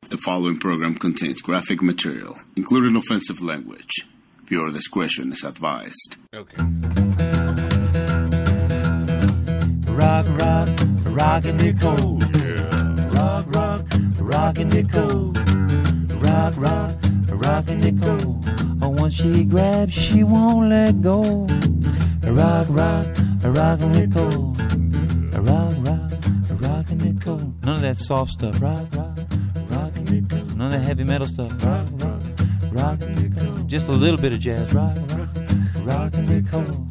The following program contains graphic material, including offensive language. Viewer discretion is advised. Okay. Rock, rock, rockin' Nicole. Yeah. Rock, rock, rockin' Nicole. Rock, rock, rockin' Nicole. Oh, once she grabs, she won't let go. Rock, rock, rockin' Nicole. Rock, rock, rockin' Nicole. None of that soft stuff. Rock, rock, rockin' Nicole. None of that heavy metal stuff. Rock, rock, rockin' Nicole. Just a little bit of jazz. Rock, rock, rockin' Nicole.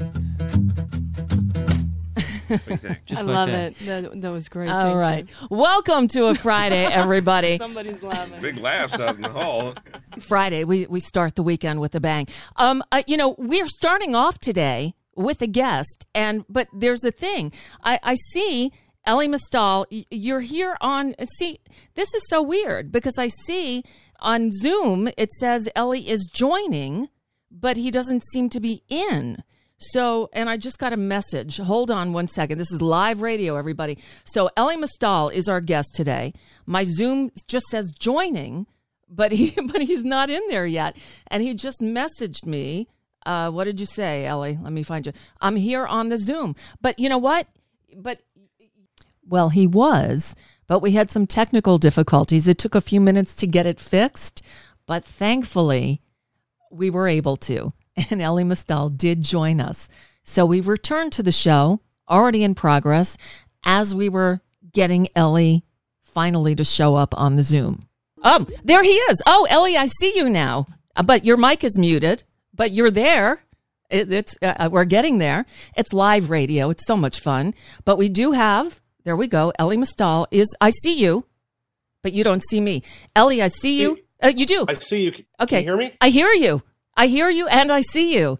I love it. That was great. All right. Welcome to a Friday, everybody. Somebody's laughing. Big laughs out in the hall. Friday, we start the weekend with a bang. We're starting off today with a guest, but there's a thing. I see Elie Mystal. You're here on. See, this is so weird because I see on Zoom it says Elie is joining, but he doesn't seem to be in. So, and I just got a message. Hold on one second. This is live radio, everybody. So Elie Mystal is our guest today. My Zoom just says joining, but he's not in there yet. And he just messaged me. What did you say, Elie? Let me find you. I'm here on the Zoom. But you know what? Well, he was, but we had some technical difficulties. It took a few minutes to get it fixed, but thankfully we were able to. And Elie Mystal did join us. So we returned to the show, already in progress, as we were getting Elie finally to show up on the Zoom. Oh, there he is. Oh, Elie, I see you now. But your mic is muted, but you're there. We're getting there. It's live radio. It's so much fun. But we do have, there we go, Elie Mystal I see you, but you don't see me. Elie, I see you. You do. I see you. Okay. Can you hear me? I hear you. I hear you and I see you.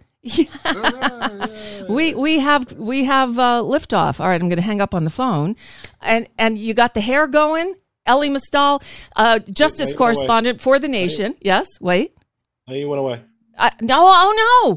We have liftoff. All right, I'm going to hang up on the phone. And you got the hair going, Elie Mystal, justice correspondent for The Nation. Yes, wait. Oh, you went away. No.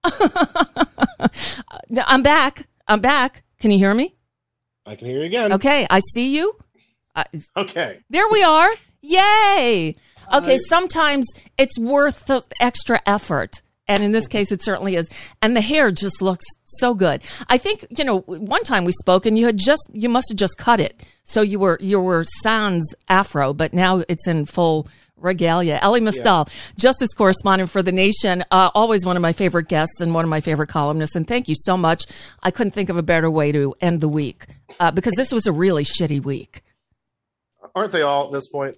I'm back. Can you hear me? I can hear you again. Okay, I see you. Okay. There we are. Yay. Okay, sometimes it's worth the extra effort. And in this case, it certainly is. And the hair just looks so good. I think, one time we spoke and you must have just cut it. So you were sans afro, but now it's in full regalia. Elie Mystal, justice correspondent for The Nation, always one of my favorite guests and one of my favorite columnists. And thank you so much. I couldn't think of a better way to end the week because this was a really shitty week. Aren't they all at this point?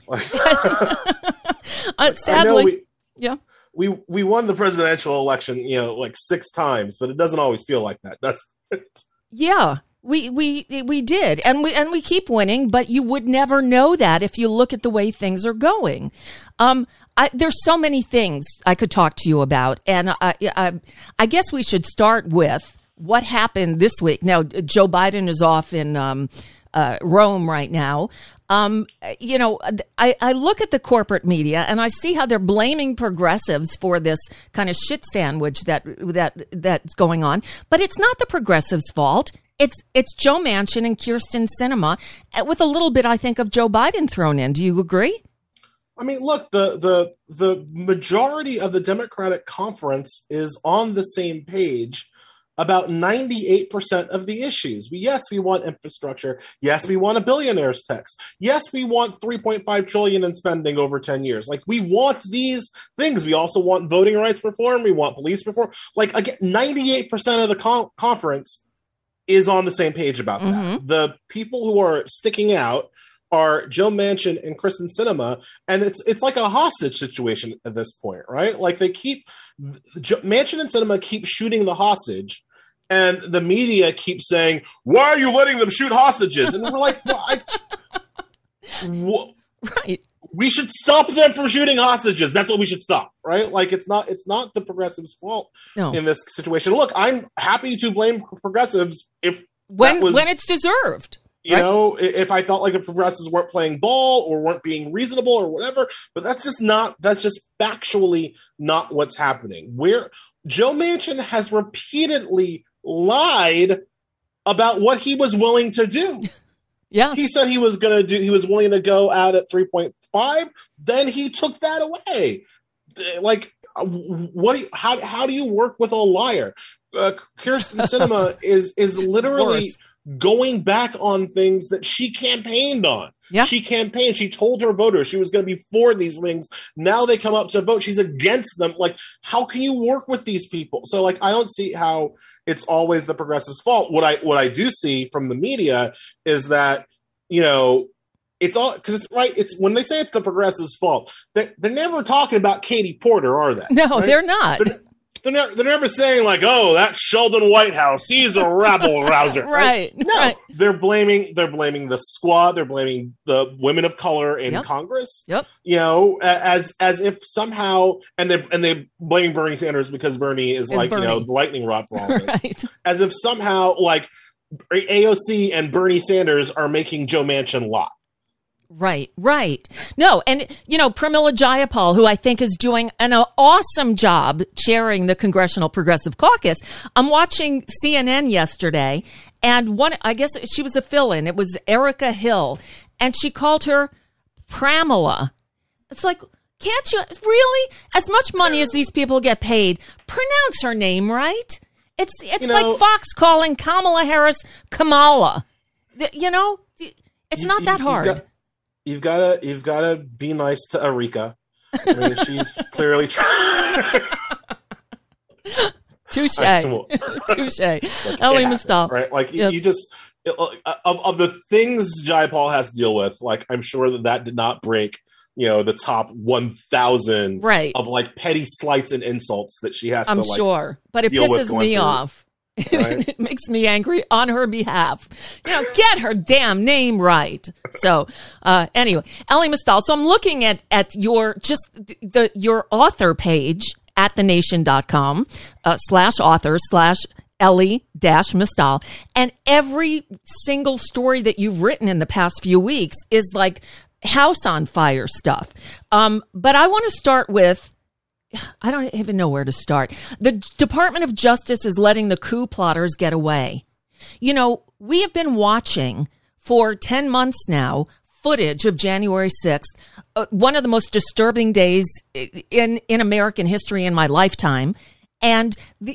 Sadly, we won the presidential election, 6 times, but it doesn't always feel like that, does it? Yeah, we did, and we keep winning, but you would never know that if you look at the way things are going. There's so many things I could talk to you about, and I guess we should start with what happened this week. Now, Joe Biden is off in Rome right now. I look at the corporate media and I see how they're blaming progressives for this kind of shit sandwich that's going on. But it's not the progressives' fault. It's Joe Manchin and Kyrsten Sinema with a little bit, I think, of Joe Biden thrown in. Do you agree? I mean, look, the majority of the Democratic conference is on the same page about 98% of the issues. Yes, we want infrastructure. Yes, we want a billionaire's tax. Yes, we want $3.5 trillion in spending over 10 years. Like, we want these things. We also want voting rights reform. We want police reform. Like, again, 98% of the conference is on the same page about that. The people who are sticking out are Joe Manchin and Kyrsten Sinema, and it's like a hostage situation at this point, right? Like, Manchin and Sinema keep shooting the hostage, and the media keeps saying, "Why are you letting them shoot hostages?" And we're like, right. We should stop them from shooting hostages. That's what we should stop, right? Like, it's not the progressives' fault in this situation. Look, I'm happy to blame progressives when it's deserved. If I felt like the progressives weren't playing ball or weren't being reasonable or whatever, but that's just factually not what's happening. Where Joe Manchin has repeatedly lied about what he was willing to do. Yeah. He said he was willing to go out at 3.5. Then he took that away. Like, how do you work with a liar? Kyrsten Sinema is literally going back on things that she campaigned on. Yeah. She campaigned. She told her voters she was going to be for these things. Now they come up to vote. She's against them. Like, how can you work with these people? So, like, I don't see how it's always the progressive's fault. What I do see from the media is that, you know, it's all because it's right. It's when they say it's the progressive's fault, they're never talking about Katie Porter, are they? No, right? They're not. They're never saying like, "Oh, that's Sheldon Whitehouse. He's a rabble rouser." Right? No, right. They're blaming the squad. They're blaming the women of color in Congress. Yep. You know, as if somehow, and they blaming Bernie Sanders because Bernie is like Bernie. You know, the lightning rod for all this. Right. As if somehow like AOC and Bernie Sanders are making Joe Manchin lie. Right. No, and, you know, Pramila Jayapal, who I think is doing an awesome job chairing the Congressional Progressive Caucus. I'm watching CNN yesterday, and I guess she was a fill-in. It was Erica Hill, and she called her Pramila. It's like, can't you really? As much money as these people get paid, pronounce her name right. It's like Fox calling Kamala Harris Kamala. You know, it's not that hard. You've got to be nice to Erika. I mean, she's clearly trying. Touche. Ellie Mistal. Right? Like you just of the things Jayapal has to deal with. Like I'm sure that did not break, you know, the top 1,000 of like petty slights and insults that she has to. I'm sure, but it pisses me off. Right? It makes me angry on her behalf. You know, get her damn name right. So, anyway, Ellie Mistal. So I'm looking at your your author page at thenation.com /author/ Ellie-Mistal. And every single story that you've written in the past few weeks is like house on fire stuff. But I want to start with, I don't even know where to start. The Department of Justice is letting the coup plotters get away. You know, we have been watching for 10 months now footage of January 6th, one of the most disturbing days in American history in my lifetime. And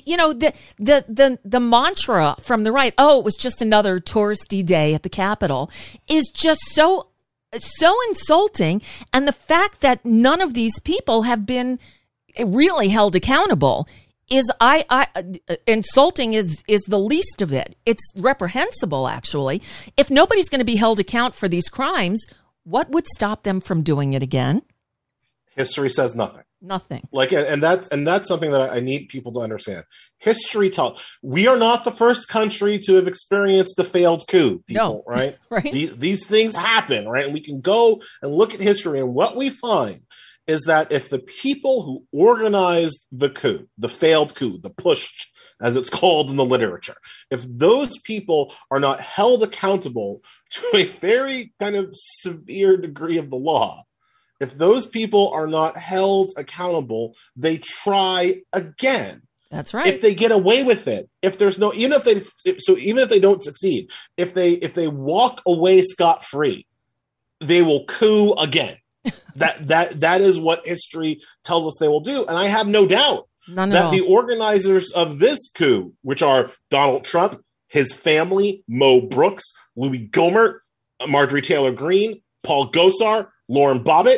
the mantra from the right, oh, it was just another touristy day at the Capitol, is just so insulting. And the fact that none of these people have been really held accountable is insulting is the least of it. It's reprehensible, actually. If nobody's going to be held account for these crimes, what would stop them from doing it again? History says nothing. Nothing. Like, and that's something that I need people to understand. History we are not the first country to have experienced the failed coup. People, no. Right? Right. These things happen, right? And we can go and look at history, and what we find is that if the people who organized the coup, the failed coup, the push, as it's called in the literature, if those people are not held accountable to a very kind of severe degree of the law, if those people are not held accountable, they try again. That's right. If they get away with it, if there's no, even if they don't succeed, if they walk away scot-free, they will coup again. That is what history tells us they will do. And I have no doubt that the organizers of this coup, which are Donald Trump, his family, Mo Brooks, Louis Gohmert, Marjorie Taylor Greene, Paul Gosar, Lauren Bobbitt,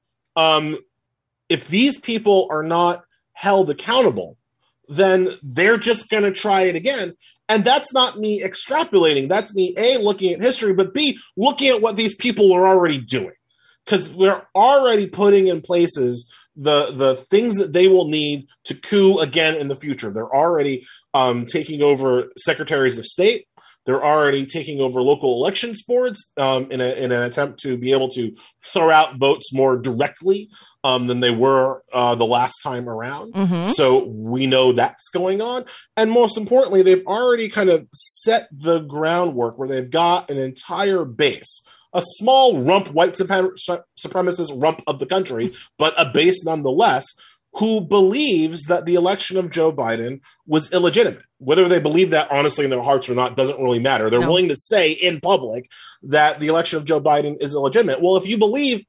if these people are not held accountable, then they're just going to try it again. And that's not me extrapolating. That's me, A, looking at history, but B, looking at what these people are already doing. Because we're already putting in places the things that they will need to coup again in the future. They're already taking over secretaries of state. They're already taking over local elections boards in an attempt to be able to throw out votes more directly than they were the last time around. Mm-hmm. So we know that's going on. And most importantly, they've already kind of set the groundwork where they've got an entire base, a small rump white supremacist rump of the country, but a base nonetheless, who believes that the election of Joe Biden was illegitimate. Whether they believe that honestly in their hearts or not doesn't really matter. They're willing to say in public that the election of Joe Biden is illegitimate. Well, if you believe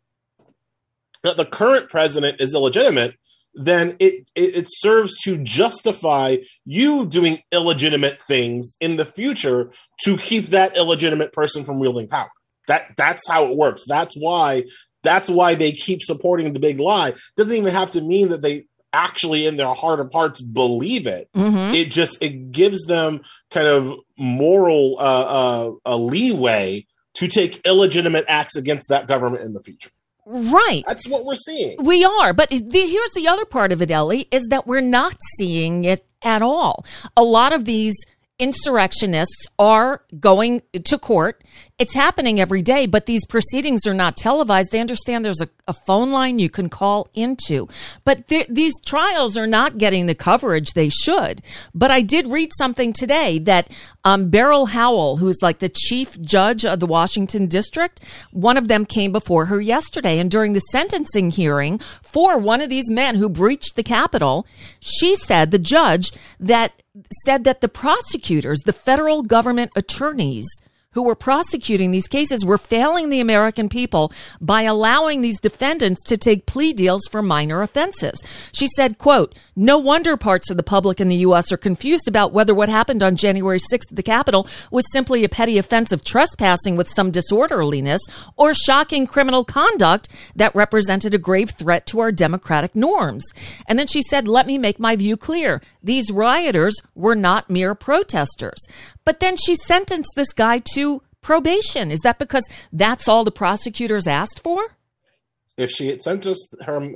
that the current president is illegitimate, then it serves to justify you doing illegitimate things in the future to keep that illegitimate person from wielding power. That's how it works. That's why they keep supporting the big lie. Doesn't even have to mean that they actually in their heart of hearts believe it. Mm-hmm. It gives them kind of moral a leeway to take illegitimate acts against that government in the future. Right. That's what we're seeing. We are. But here's the other part of it, Ellie, is that we're not seeing it at all. A lot of these insurrectionists are going to court. It's happening every day, but these proceedings are not televised. They understand there's a phone line you can call into. But these trials are not getting the coverage they should. But I did read something today that Beryl Howell, who's like the chief judge of the Washington district, one of them came before her yesterday. And during the sentencing hearing for one of these men who breached the Capitol, she said, the judge, said that the prosecutors, the federal government attorneys who were prosecuting these cases were failing the American people by allowing these defendants to take plea deals for minor offenses. She said, quote, "No wonder parts of the public in the U.S. are confused about whether what happened on January 6th at the Capitol was simply a petty offense of trespassing with some disorderliness or shocking criminal conduct that represented a grave threat to our democratic norms." And then she said, "Let me make my view clear. These rioters were not mere protesters." But then she sentenced this guy to probation. Is that because that's all the prosecutors asked for? If she had sentenced her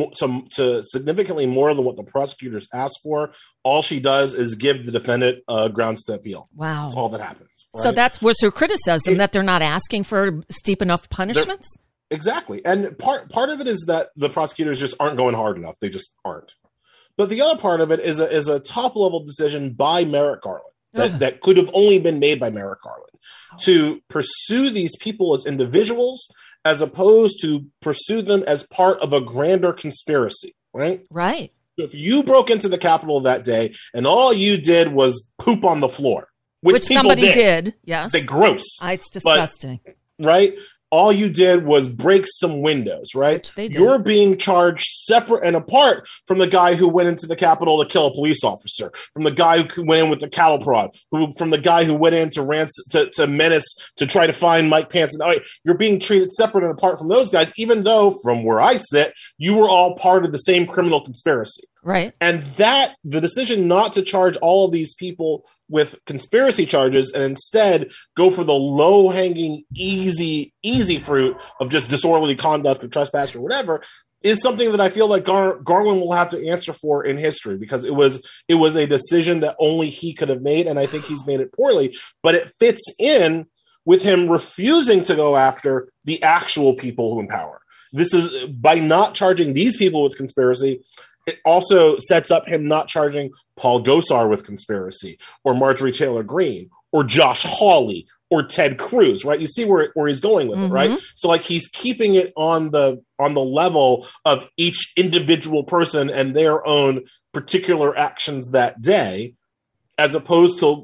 to significantly more than what the prosecutors asked for, all she does is give the defendant grounds to appeal. Wow. That's all that happens. Right? So that was her criticism, that they're not asking for steep enough punishments? Exactly. And part of it is that the prosecutors just aren't going hard enough. They just aren't. But the other part of it is a top-level decision by Merrick Garland. That could have only been made by Merrick Garland to pursue these people as individuals as opposed to pursue them as part of a grander conspiracy, right? Right. If you broke into the Capitol that day and all you did was poop on the floor, which somebody did, yes. They gross. It's disgusting. But, right? All you did was break some windows, right? Which they did. You're being charged separate and apart from the guy who went into the Capitol to kill a police officer, from the guy who went in with the cattle prod, from the guy who went in to menace to try to find Mike Pence. And you're being treated separate and apart from those guys, even though from where I sit, you were all part of the same criminal conspiracy. Right. And that the decision not to charge all of these people with conspiracy charges and instead go for the low-hanging, easy fruit of just disorderly conduct or trespass or whatever is something that I feel like Garland will have to answer for in history, because it was a decision that only he could have made, and I think he's made it poorly, but it fits in with him refusing to go after the actual people who empower. This is by not charging these people with conspiracy. It also sets up him not charging Paul Gosar with conspiracy, or Marjorie Taylor Greene, or Josh Hawley, or Ted Cruz, right? You see where he's going with it, right? So like he's keeping it on the level of each individual person and their own particular actions that day, as opposed to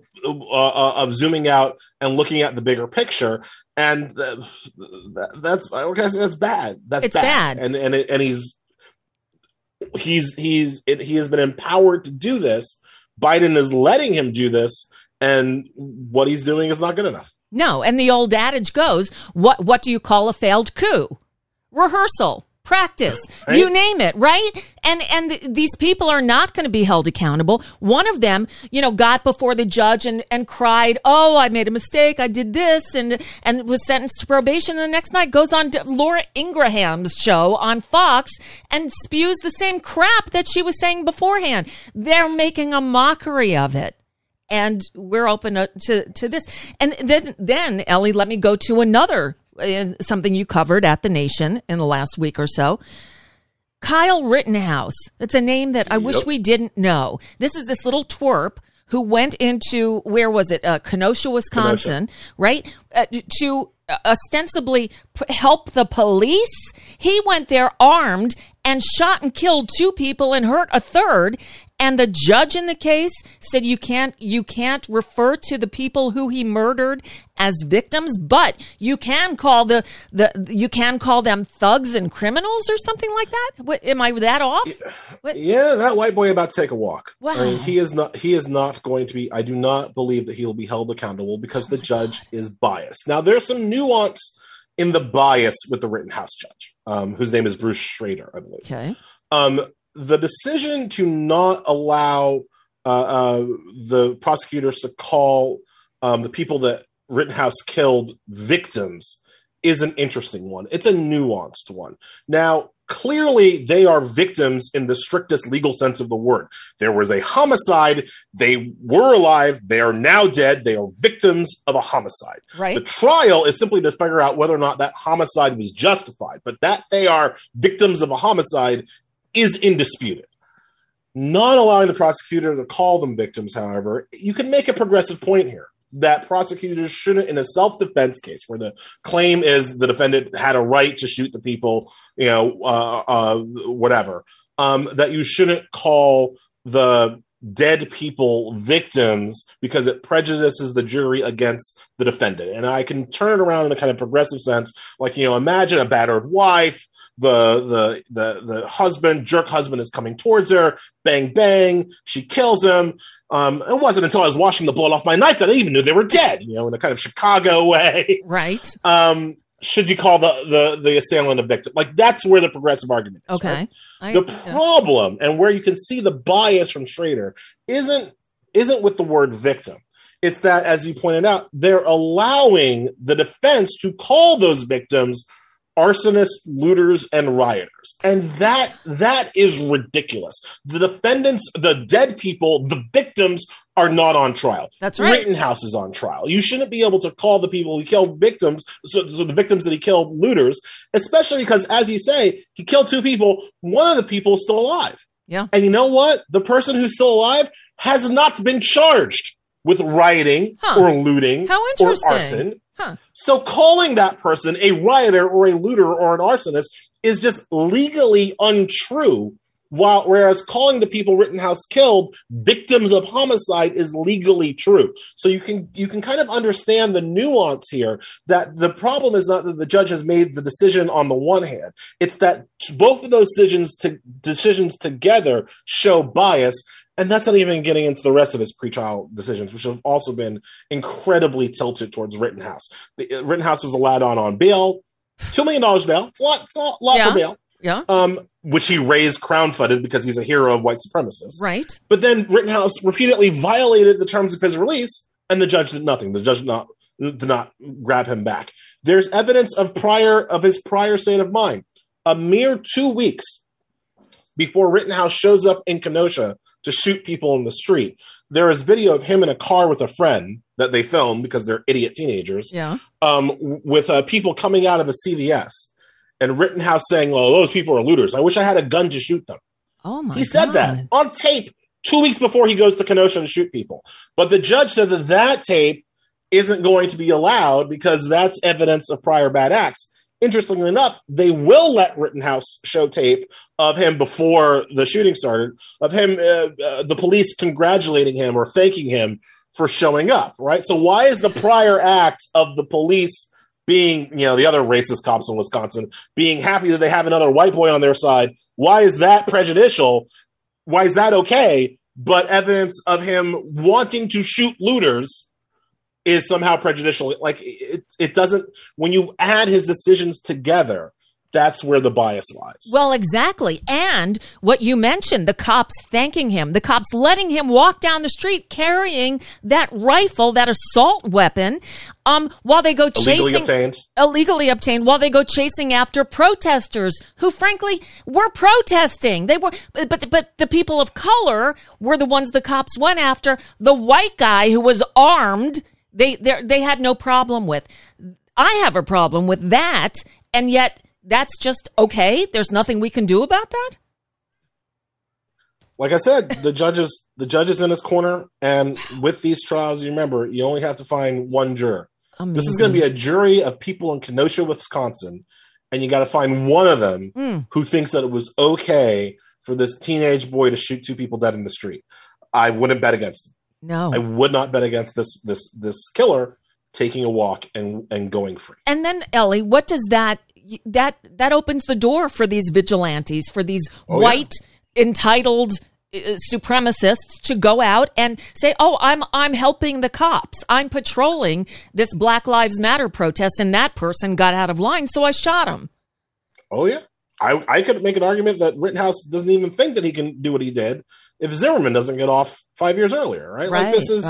of zooming out and looking at the bigger picture. And that's bad. That's bad. And he has been empowered to do this. Biden is letting him do this, and what he's doing is not good enough. No, and the old adage goes, what do you call a failed coup? Rehearsal, practice, right? You name it, right? And these people are not going to be held accountable. One of them, got before the judge and cried, "Oh, I made a mistake. I did this," and was sentenced to probation. And the next night goes on to Laura Ingraham's show on Fox and spews the same crap that she was saying beforehand. They're making a mockery of it. And we're open to this. And then, Ellie, let me go to another, something you covered at The Nation in the last week or so. Kyle Rittenhouse. It's a name that I wish we didn't know. This is this little twerp who went into, where was it? Kenosha, Wisconsin, right? To ostensibly help the police. He went there armed and shot and killed 2 people and hurt a third. And the judge in the case said you can't refer to the people who he murdered as victims, but you can call you can call them thugs and criminals or something like that. What, am I that off? What? Yeah, that white boy about to take a walk. Wow. I mean, he is not going to be. I do not believe that he will be held accountable because the judge is biased. Now, there's some nuance in the bias with the Rittenhouse judge, whose name is Bruce Schrader, I believe. Okay. The decision to not allow the prosecutors to call the people that Rittenhouse killed victims is an interesting one. It's a nuanced one. Now, clearly, they are victims in the strictest legal sense of the word. There was a homicide. They were alive. They are now dead. They are victims of a homicide. Right. The trial is simply to figure out whether or not that homicide was justified, but that they are victims of a homicide is indisputed. Not allowing the prosecutor to call them victims, however, you can make a progressive point here that prosecutors shouldn't, in a self-defense case where the claim is the defendant had a right to shoot the people, whatever, that you shouldn't call the dead people victims because it prejudices the jury against the defendant. And I can turn it around in a kind of progressive sense, like, imagine a battered wife, the jerk husband is coming towards her, bang, bang, she kills him. It wasn't until I was washing the blood off my knife that I even knew they were dead, in a kind of Chicago way. Right. Should you call the assailant a victim? Like, that's where the progressive argument is. Okay. Right? The problem, and where you can see the bias from Schrader, isn't with the word victim. It's that, as you pointed out, they're allowing the defense to call those victims arsonists, looters, and rioters. And that is ridiculous. The defendants, the dead people, the victims are not on trial. That's right. Rittenhouse is on trial. You shouldn't be able to call the people he killed victims, so the victims that he killed looters, especially because, as you say, he killed 2 people. One of the people is still alive. Yeah. And you know what? The person who's still alive has not been charged with rioting or looting or arson. Huh. So calling that person a rioter or a looter or an arsonist is just legally untrue, whereas calling the people Rittenhouse killed victims of homicide is legally true. So you can kind of understand the nuance here, that the problem is not that the judge has made the decision on the one hand. It's that both of those decisions together show bias. And that's not even getting into the rest of his pretrial decisions, which have also been incredibly tilted towards Rittenhouse. Rittenhouse was allowed on bail, $2 million bail. It's a lot for bail. Yeah. Which he raised crowdfunded because he's a hero of white supremacists. Right. But then Rittenhouse repeatedly violated the terms of his release, and the judge did nothing. The judge did not grab him back. There's evidence of his prior state of mind. A mere 2 weeks before Rittenhouse shows up in Kenosha to shoot people in the street, there is video of him in a car with a friend that they filmed because they're idiot teenagers. Yeah. With people coming out of a CVS, and Rittenhouse saying, "Well, those people are looters. I wish I had a gun to shoot them." Oh my! He said that on tape 2 weeks before he goes to Kenosha to shoot people. But the judge said that tape isn't going to be allowed because that's evidence of prior bad acts. Interestingly enough, they will let Rittenhouse show tape of him before the shooting started, of him, the police congratulating him or thanking him for showing up, right? So why is the prior act of the police being, the other racist cops in Wisconsin, being happy that they have another white boy on their side? Why is that prejudicial? Why is that okay? But evidence of him wanting to shoot looters is somehow prejudicial. Like, it doesn't, when you add his decisions together, that's where the bias lies. Well, exactly. And what you mentioned, the cops thanking him, the cops letting him walk down the street carrying that rifle, that assault weapon, while they go illegally obtained, while they go chasing after protesters who frankly were protesting. They were, but the people of color were the ones the cops went after. The white guy who was armed, they had no problem with. I have a problem with that, and yet that's just okay. There's nothing we can do about that. Like I said, the judge is in his corner, and with these trials, you remember, you only have to find one juror. Amazing. This is going to be a jury of people in Kenosha, Wisconsin, and you got to find one of them who thinks that it was okay for this teenage boy to shoot 2 people dead in the street. I wouldn't bet against him. No, I would not bet against this killer taking a walk and going free. And then, Ellie, what does that opens the door for these vigilantes, for these white entitled supremacists to go out and say, "Oh, I'm helping the cops. I'm patrolling this Black Lives Matter protest, and that person got out of line, so I shot him." Oh yeah, I could make an argument that Rittenhouse doesn't even think that he can do what he did if Zimmerman doesn't get off 5 years earlier, right? Right. Like this is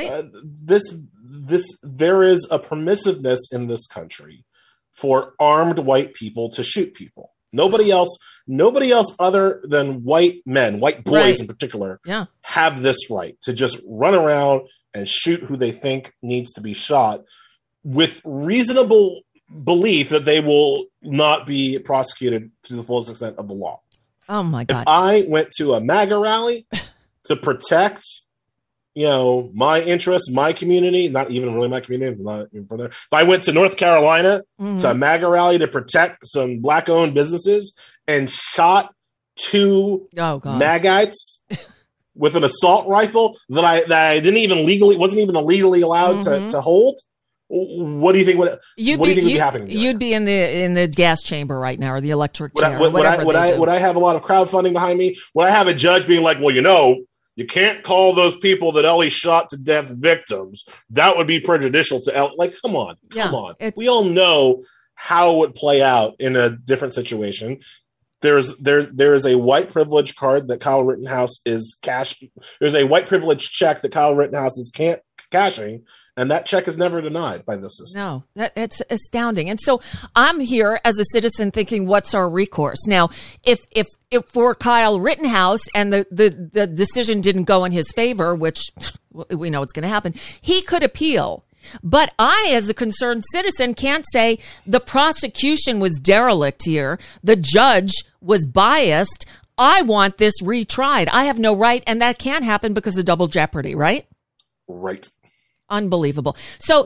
there is a permissiveness in this country for armed white people to shoot people. Nobody else other than white men, white boys in particular, have this right to just run around and shoot who they think needs to be shot with reasonable belief that they will not be prosecuted to the fullest extent of the law. Oh my God. If I went to a MAGA rally to protect, my interests, my community, not even really my community, not even from there. If I went to North Carolina to a MAGA rally to protect some Black-owned businesses and shot 2 MAGites with an assault rifle that I wasn't even legally allowed to hold, what do you think would be happening? You'd be in the gas chamber right now, or the electric chair. Would I have a lot of crowdfunding behind me? Would I have a judge being like, well, you can't call those people that Ellie shot to death victims. That would be prejudicial to Ellie. Like, come on. We all know how it would play out in a different situation. There is a white privilege card that Kyle Rittenhouse is cashing. There's a white privilege check that Kyle Rittenhouse is cashing. And that check is never denied by the system. No, it's astounding. And so I'm here as a citizen thinking, what's our recourse? Now, if for Kyle Rittenhouse and the decision didn't go in his favor, which we know it's going to happen, he could appeal. But I, as a concerned citizen, can't say the prosecution was derelict here. The judge was biased. I want this retried. I have no right. And that can't happen because of double jeopardy, right? Right. Unbelievable. So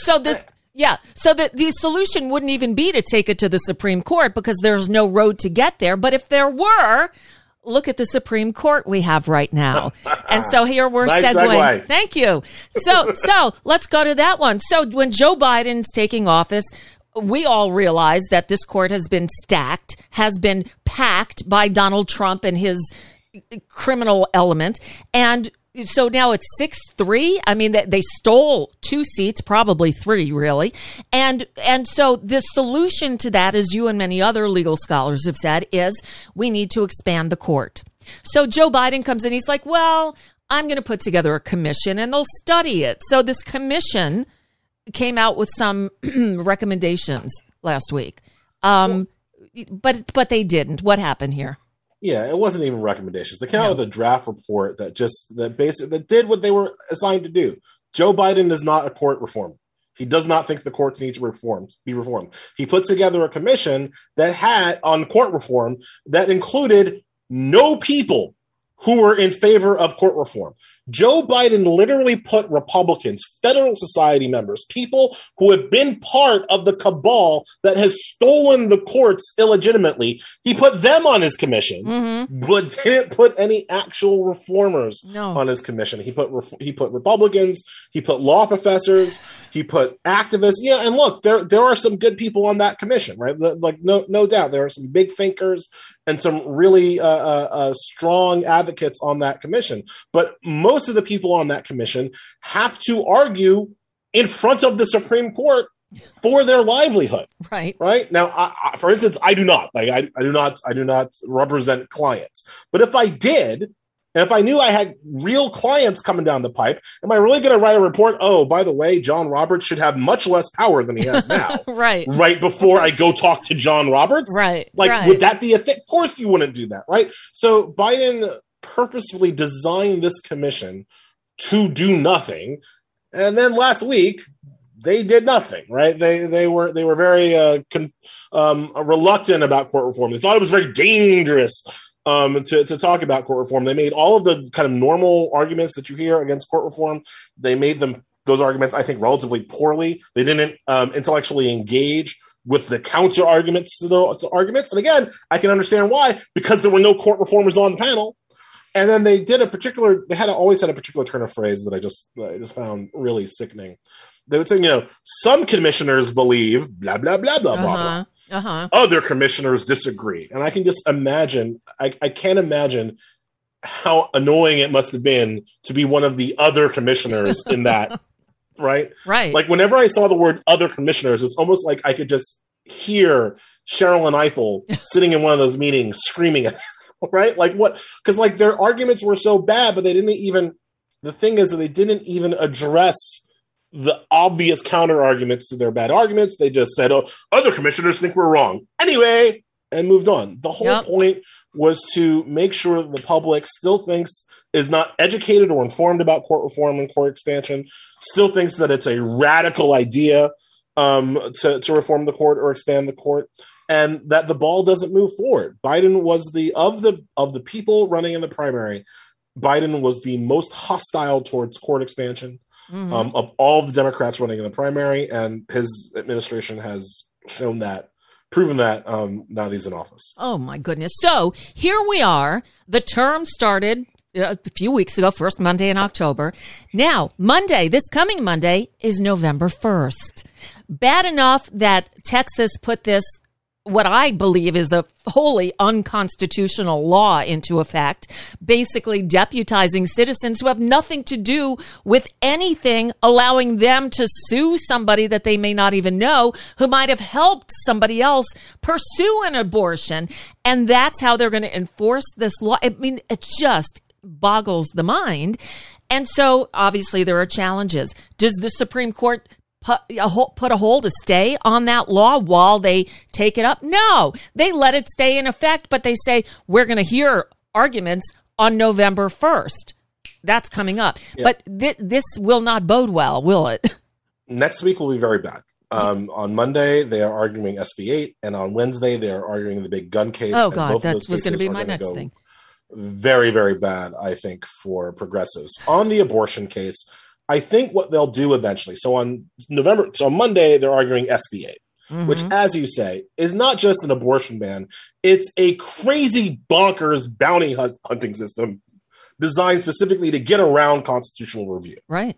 the solution wouldn't even be to take it to the Supreme Court because there's no road to get there. But if there were, look at the Supreme Court we have right now. And so here we're segueing. Thank you. So let's go to that one. So when Joe Biden's taking office, we all realize that this court has been stacked, has been packed by Donald Trump and his criminal element. And so now it's 6-3. I mean, they stole 2 seats, probably 3, really. And so the solution to that, as you and many other legal scholars have said, is we need to expand the court. So Joe Biden comes in. He's like, well, I'm going to put together a commission and they'll study it. So this commission came out with some recommendations last week. But they didn't. What happened here? Yeah, it wasn't even recommendations. They came out with a draft report that did what they were assigned to do. Joe Biden is not a court reformer. He does not think the courts need to be reformed. He put together a commission that had on court reform that included no people who were in favor of court reform. Joe Biden literally put Republicans, Federal Society members, people who have been part of the cabal that has stolen the courts illegitimately. He put them on his commission, but didn't put any actual reformers on his commission. He put Republicans, he put law professors, he put activists. Yeah, and look, there are some good people on that commission, right? Like no doubt, there are some big thinkers and some really strong advocates on that commission. But most of the people on that commission have to argue in front of the Supreme Court for their livelihood. Right. Now, for instance, I do not. Like, I do not represent clients. But if I did, and if I knew I had real clients coming down the pipe, am I really going to write a report? Oh, by the way, John Roberts should have much less power than he has now. Right before I go talk to John Roberts. Would that be a thing? Of course you wouldn't do that. Right. So Biden purposefully designed this commission to do nothing. And then last week they did nothing. Right. They were very reluctant about court reform. They thought it was very dangerous to talk about court reform. They made all of the kind of normal arguments that you hear against court reform. They made those arguments, I think, relatively poorly. They didn't intellectually engage with the counter arguments to the arguments. And again, I can understand why, because there were no court reformers on the panel. And then they always had a particular turn of phrase that I just found really sickening. They would say, some commissioners believe blah, blah, blah, blah, blah, blah. Other commissioners disagree. And I can just imagine, I can't imagine how annoying it must have been to be one of the other commissioners in that. Right. Like whenever I saw the word other commissioners, it's almost like I could just hear Cheryl and Eiffel sitting in one of those meetings screaming at right? Like what? Because like their arguments were so bad, but they didn't even, the thing is that they didn't even address the obvious counter arguments to their bad arguments. They just said, oh, other commissioners think we're wrong anyway, and moved on. The whole point was to make sure that the public still is not educated or informed about court reform and court expansion, still thinks that it's a radical idea to reform the court or expand the court, and that the ball doesn't move forward. Biden was of the people running in the primary, Biden was the most hostile towards court expansion of all the Democrats running in the primary, and his administration has proven that now that he's in office. Oh, my goodness. So here we are. The term started a few weeks ago, first Monday in October. Now, this coming Monday is November 1st. Bad enough that Texas put this, what I believe is a wholly unconstitutional law into effect, basically deputizing citizens who have nothing to do with anything, allowing them to sue somebody that they may not even know, who might have helped somebody else pursue an abortion. And that's how they're going to enforce this law. I mean, it just boggles the mind. And so obviously there are challenges. Does the Supreme Court put a hold, a stay on that law while they take it up? No, they let it stay in effect, but they say we're going to hear arguments on November 1st. That's coming up. Yeah. But this will not bode well, will it? Next week will be very bad. On Monday, they are arguing SB 8, and on Wednesday, they are arguing the big gun case. Oh, God, that was going to be my next thing. Very, very bad, I think, for progressives. On the abortion case, I think what they'll do eventually. So on Monday, they're arguing SB 8, which, as you say, is not just an abortion ban. It's a crazy, bonkers bounty hunting system designed specifically to get around constitutional review. Right.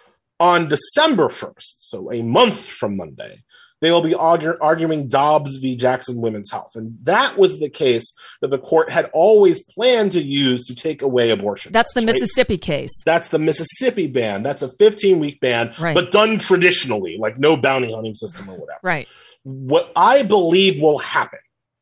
On December 1st, so a month from Monday, they will be arguing Dobbs v. Jackson Women's Health. And that was the case that the court had always planned to use to take away abortion. That's the Mississippi case. That's the Mississippi ban. That's a 15-week ban, but done traditionally, like no bounty hunting system or whatever. Right. What I believe will happen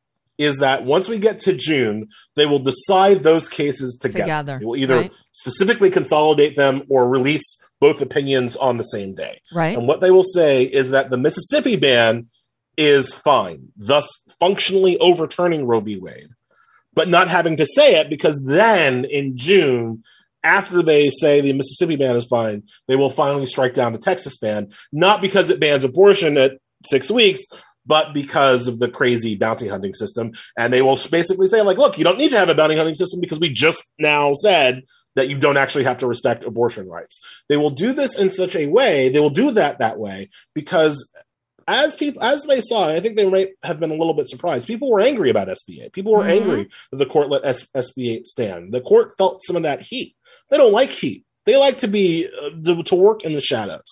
is that once we get to June, they will decide those cases together. They will either specifically consolidate them or release both opinions on the same day. Right. And what they will say is that the Mississippi ban is fine, thus functionally overturning Roe v. Wade, but not having to say it, because then in June, after they say the Mississippi ban is fine, they will finally strike down the Texas ban, not because it bans abortion at 6 weeks, but because of the crazy bounty hunting system. And they will basically say, like, look, you don't need to have a bounty hunting system because we just now said that you don't actually have to respect abortion rights. They will do this in such a way, they will do that way, because as they saw, and I think they might have been a little bit surprised, people were angry about SB 8. People were angry that the court let SB 8 stand. The court felt some of that heat. They don't like heat. They like to be to work in the shadows.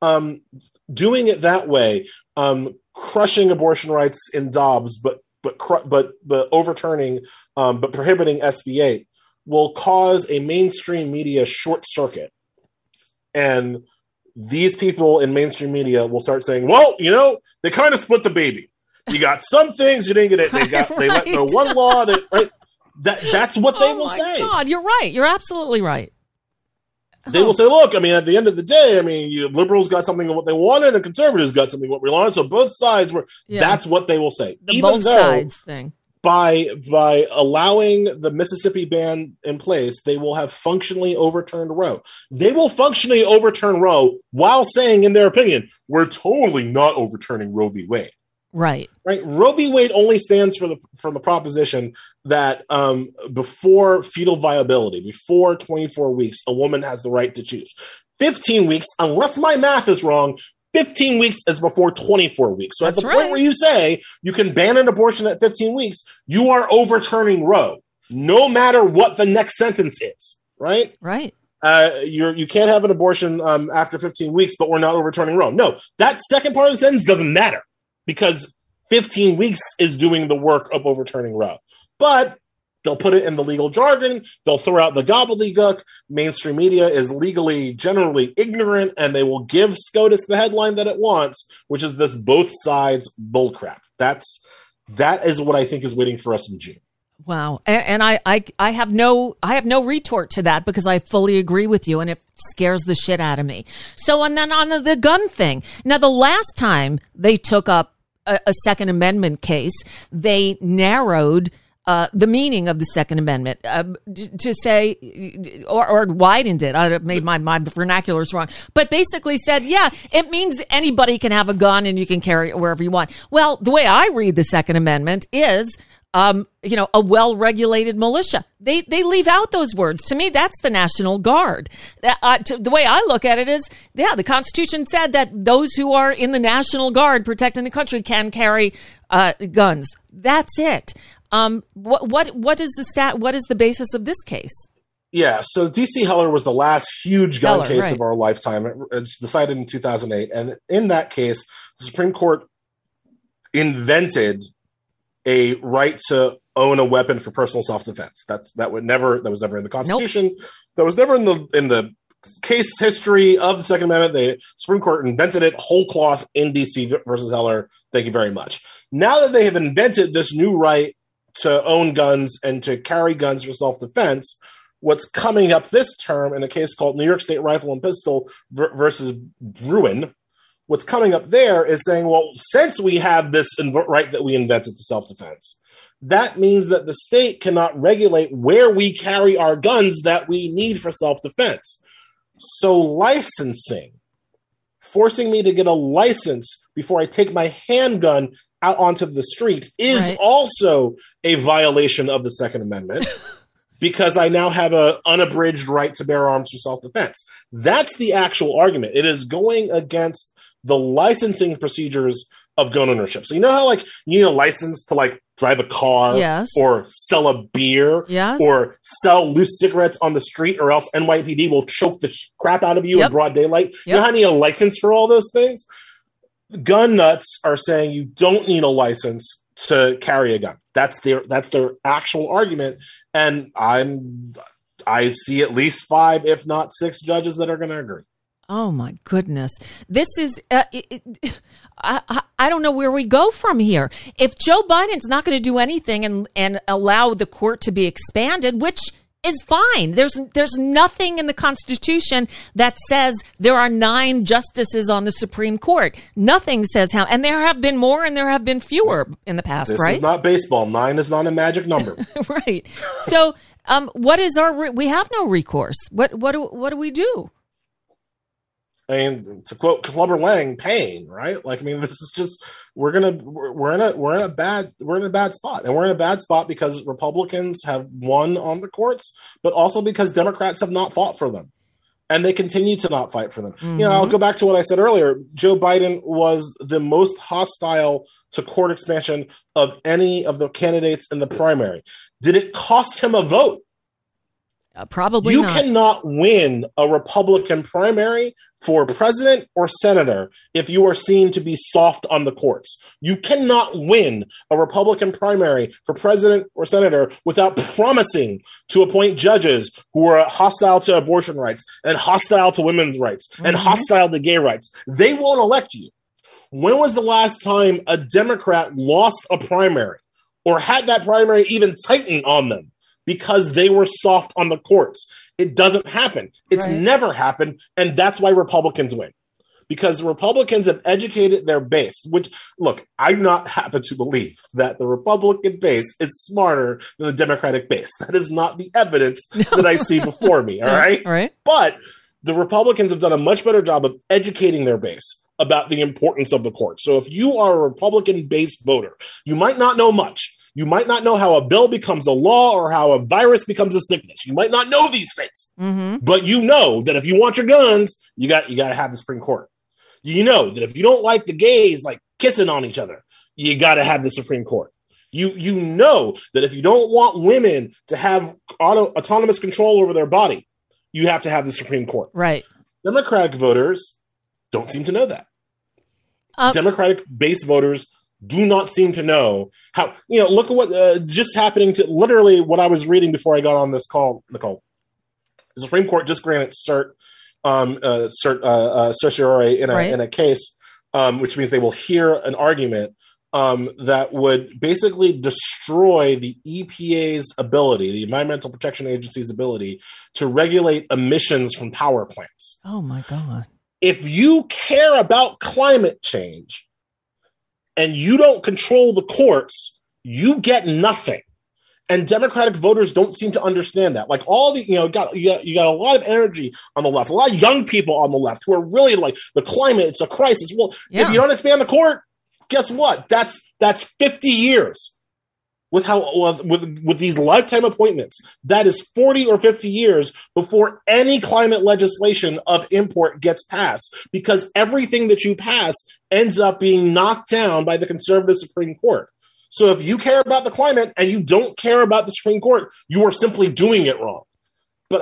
Doing it that way, crushing abortion rights in Dobbs, but overturning, but prohibiting SB 8 will cause a mainstream media short circuit. And these people in mainstream media will start saying, well, they kind of split the baby. You got some things you didn't get it. They let go one law that's what they will say. God, you're right. You're absolutely right. They will say, look, I mean, at the end of the day, I mean, liberals got something of what they wanted and conservatives got something of what we wanted. So both sides that's what they will say. The both sides thing. By allowing the Mississippi ban in place, they will have functionally overturned Roe. They will functionally overturn Roe while saying, in their opinion, we're totally not overturning Roe v. Wade. Right. Roe v. Wade only stands for the proposition that before fetal viability, before 24 weeks, a woman has the right to choose. 15 weeks, unless my math is wrong, 15 weeks is before 24 weeks. So That's at the right. point where you say you can ban an abortion at 15 weeks, you are overturning Roe, no matter what the next sentence is, right? Right. You can't have an abortion after 15 weeks, but we're not overturning Roe. No, that second part of the sentence doesn't matter because 15 weeks is doing the work of overturning Roe. But they'll put it in the legal jargon. They'll throw out the gobbledygook. Mainstream media is legally generally ignorant, and they will give SCOTUS the headline that it wants, which is this both sides bullcrap. That is what I think is waiting for us in June. Wow. And I have no retort to that because I fully agree with you and it scares the shit out of me. So, and then on the gun thing. Now, the last time they took up a Second Amendment case, they narrowed the meaning of the Second Amendment to say, or widened it. I made my vernaculars wrong, but basically said, yeah, it means anybody can have a gun and you can carry it wherever you want. Well, the way I read the Second Amendment is, a well-regulated militia. They leave out those words. To me, that's the National Guard. The way I look at it is, yeah, the Constitution said that those who are in the National Guard protecting the country can carry guns. That's it. What is the basis of this case? Yeah, so D.C. Heller was the last huge gun case right. of our lifetime. It's decided in 2008, and in that case, the Supreme Court invented a right to own a weapon for personal self-defense. That was never in the Constitution. Nope. That was never in the case history of the Second Amendment. The Supreme Court invented it whole cloth in D.C. versus Heller. Thank you very much. Now that they have invented this new right to own guns and to carry guns for self-defense, what's coming up this term in a case called New York State Rifle and Pistol versus Bruin, what's coming up there is saying, well, since we have this right that we invented to self-defense, that means that the state cannot regulate where we carry our guns that we need for self-defense. So licensing, forcing me to get a license before I take my handgun out onto the street is right. also a violation of the Second Amendment because I now have an unabridged right to bear arms for self-defense. That's the actual argument. It is going against the licensing procedures of gun ownership. So you know how like you need a license to like drive a car yes. or sell a beer yes. or sell loose cigarettes on the street or else NYPD will choke the crap out of you yep. in broad daylight. Yep. You know how you need a license for all those things? Gun nuts are saying you don't need a license to carry a gun. That's their actual argument. And I see at least 5, if not 6 judges that are going to agree. Oh my goodness. This is, I don't know where we go from here. If Joe Biden's not going to do anything and allow the court to be expanded, which is fine. There's nothing in the Constitution that says there are 9 justices on the Supreme Court. Nothing says how, and there have been more and there have been fewer in the past, this right? This is not baseball. 9 is not a magic number. Right. So, what is we have no recourse. What do we do? I mean, to quote Clubber Lang, pain, right? Like, I mean, this is just we're in a bad spot, and we're in a bad spot because Republicans have won on the courts, but also because Democrats have not fought for them, and they continue to not fight for them. Mm-hmm. I'll go back to what I said earlier. Joe Biden was the most hostile to court expansion of any of the candidates in the primary. Did it cost him a vote? Probably not. You cannot win a Republican primary for president or senator if you are seen to be soft on the courts. You cannot win a Republican primary for president or senator without promising to appoint judges who are hostile to abortion rights and hostile to women's rights and hostile to gay rights. They won't elect you. When was the last time a Democrat lost a primary or had that primary even tighten on them because they were soft on the courts? It doesn't happen. It's never happened. And that's why Republicans win. Because Republicans have educated their base, which, look, I do not happen to believe that the Republican base is smarter than the Democratic base. That is not the evidence that I see before me. All right. All right. But the Republicans have done a much better job of educating their base about the importance of the court. So if you are a Republican-based voter, you might not know much. You might not know how a bill becomes a law or how a virus becomes a sickness. You might not know these things, but you know that if you want your guns, you got to have the Supreme Court. You know that if you don't like the gays like kissing on each other, you got to have the Supreme Court. You know that if you don't want women to have autonomous control over their body, you have to have the Supreme Court. Right. Democratic voters don't seem to know that. Democratic base voters do not seem to know how, look at what just happening to literally what I was reading before I got on this call, Nicole. The Supreme Court just granted certiorari in a case, which means they will hear an argument that would basically destroy the EPA's ability, the Environmental Protection Agency's ability to regulate emissions from power plants. Oh my God. If you care about climate change and you don't control the courts, you get nothing. And Democratic voters don't seem to understand that. Like all the, you got a lot of energy on the left, a lot of young people on the left who are really like the climate, it's a crisis. Well, if you don't expand the court, guess what? That's 50 years with these lifetime appointments. That is 40 or 50 years before any climate legislation of import gets passed, because everything that you pass ends up being knocked down by the conservative Supreme Court. So if you care about the climate and you don't care about the Supreme Court, you are simply doing it wrong. But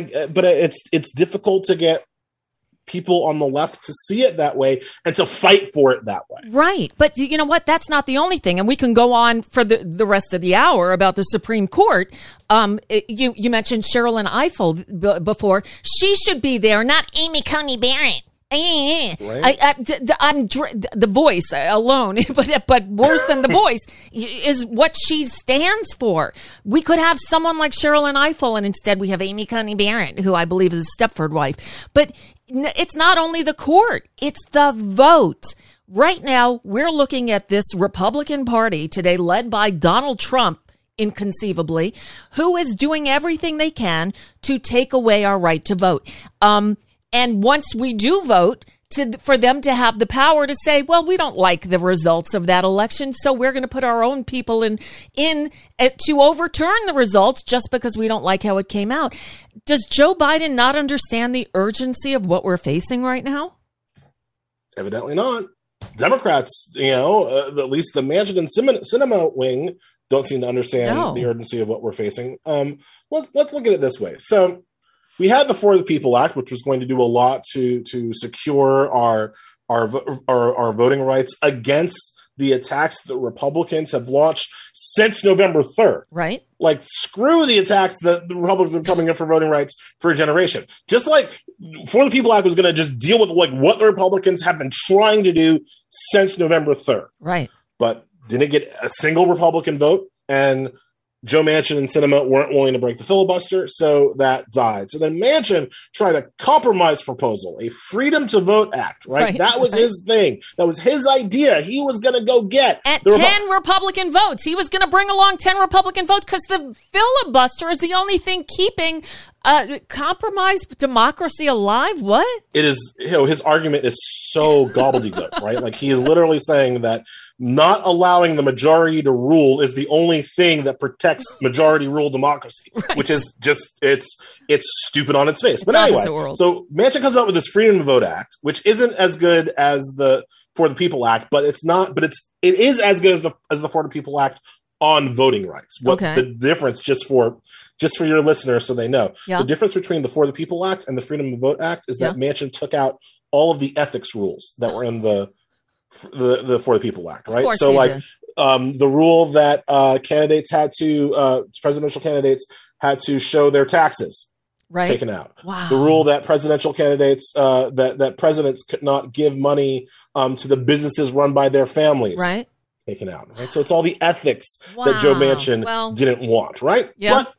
it's difficult to get people on the left to see it that way and to fight for it that way. Right. But you know what? That's not the only thing. And we can go on for the rest of the hour about the Supreme Court. You mentioned Sherrilyn Ifill before. She should be there, not Amy Coney Barrett. Right. I'm the voice alone, but worse than the voice is what she stands for. We could have someone like Sherrilyn Ifill, and instead we have Amy Coney Barrett, who I believe is a Stepford wife. But it's not only the court; it's the vote. Right now, we're looking at this Republican Party today, led by Donald Trump, inconceivably, who is doing everything they can to take away our right to vote. And once we do vote, for them to have the power to say, well, we don't like the results of that election, so we're going to put our own people in to overturn the results just because we don't like how it came out. Does Joe Biden not understand the urgency of what we're facing right now? Evidently not. Democrats, at least the Manchin and Sinema wing, don't seem to understand the urgency of what we're facing. Let's look at it this way. So we had the For the People Act, which was going to do a lot to secure our voting rights against the attacks that Republicans have launched since November 3rd. Right. Like, screw the attacks that the Republicans have coming in for voting rights for a generation. Just like For the People Act was going to just deal with like what the Republicans have been trying to do since November 3rd. Right. But didn't get a single Republican vote, and Joe Manchin and Sinema weren't willing to break the filibuster, so that died. So then Manchin tried a compromise proposal, a Freedom to Vote Act, right? That was his thing. That was his idea. He was going to go get 10 Republican votes. He was going to bring along 10 Republican votes because the filibuster is the only thing keeping compromised democracy alive. What? It is, his argument is so gobbledygook, right? Like, he is literally saying that not allowing the majority to rule is the only thing that protects majority rule democracy, which is just, it's stupid on its face. But anyway, so Manchin comes up with this Freedom to Vote Act, which isn't as good as the For the People Act, but it is as good as the For the People Act on voting rights. What the difference, just for your listeners so they know, the difference between the For the People Act and the Freedom to Vote Act is that Manchin took out all of the ethics rules that were in the For the People Act, right? So like the rule that presidential candidates had to show their taxes, taken out. Wow. The rule that presidential candidates that presidents could not give money to the businesses run by their families, taken out. Right. So it's all the ethics that Joe Manchin didn't want, right? Yeah. But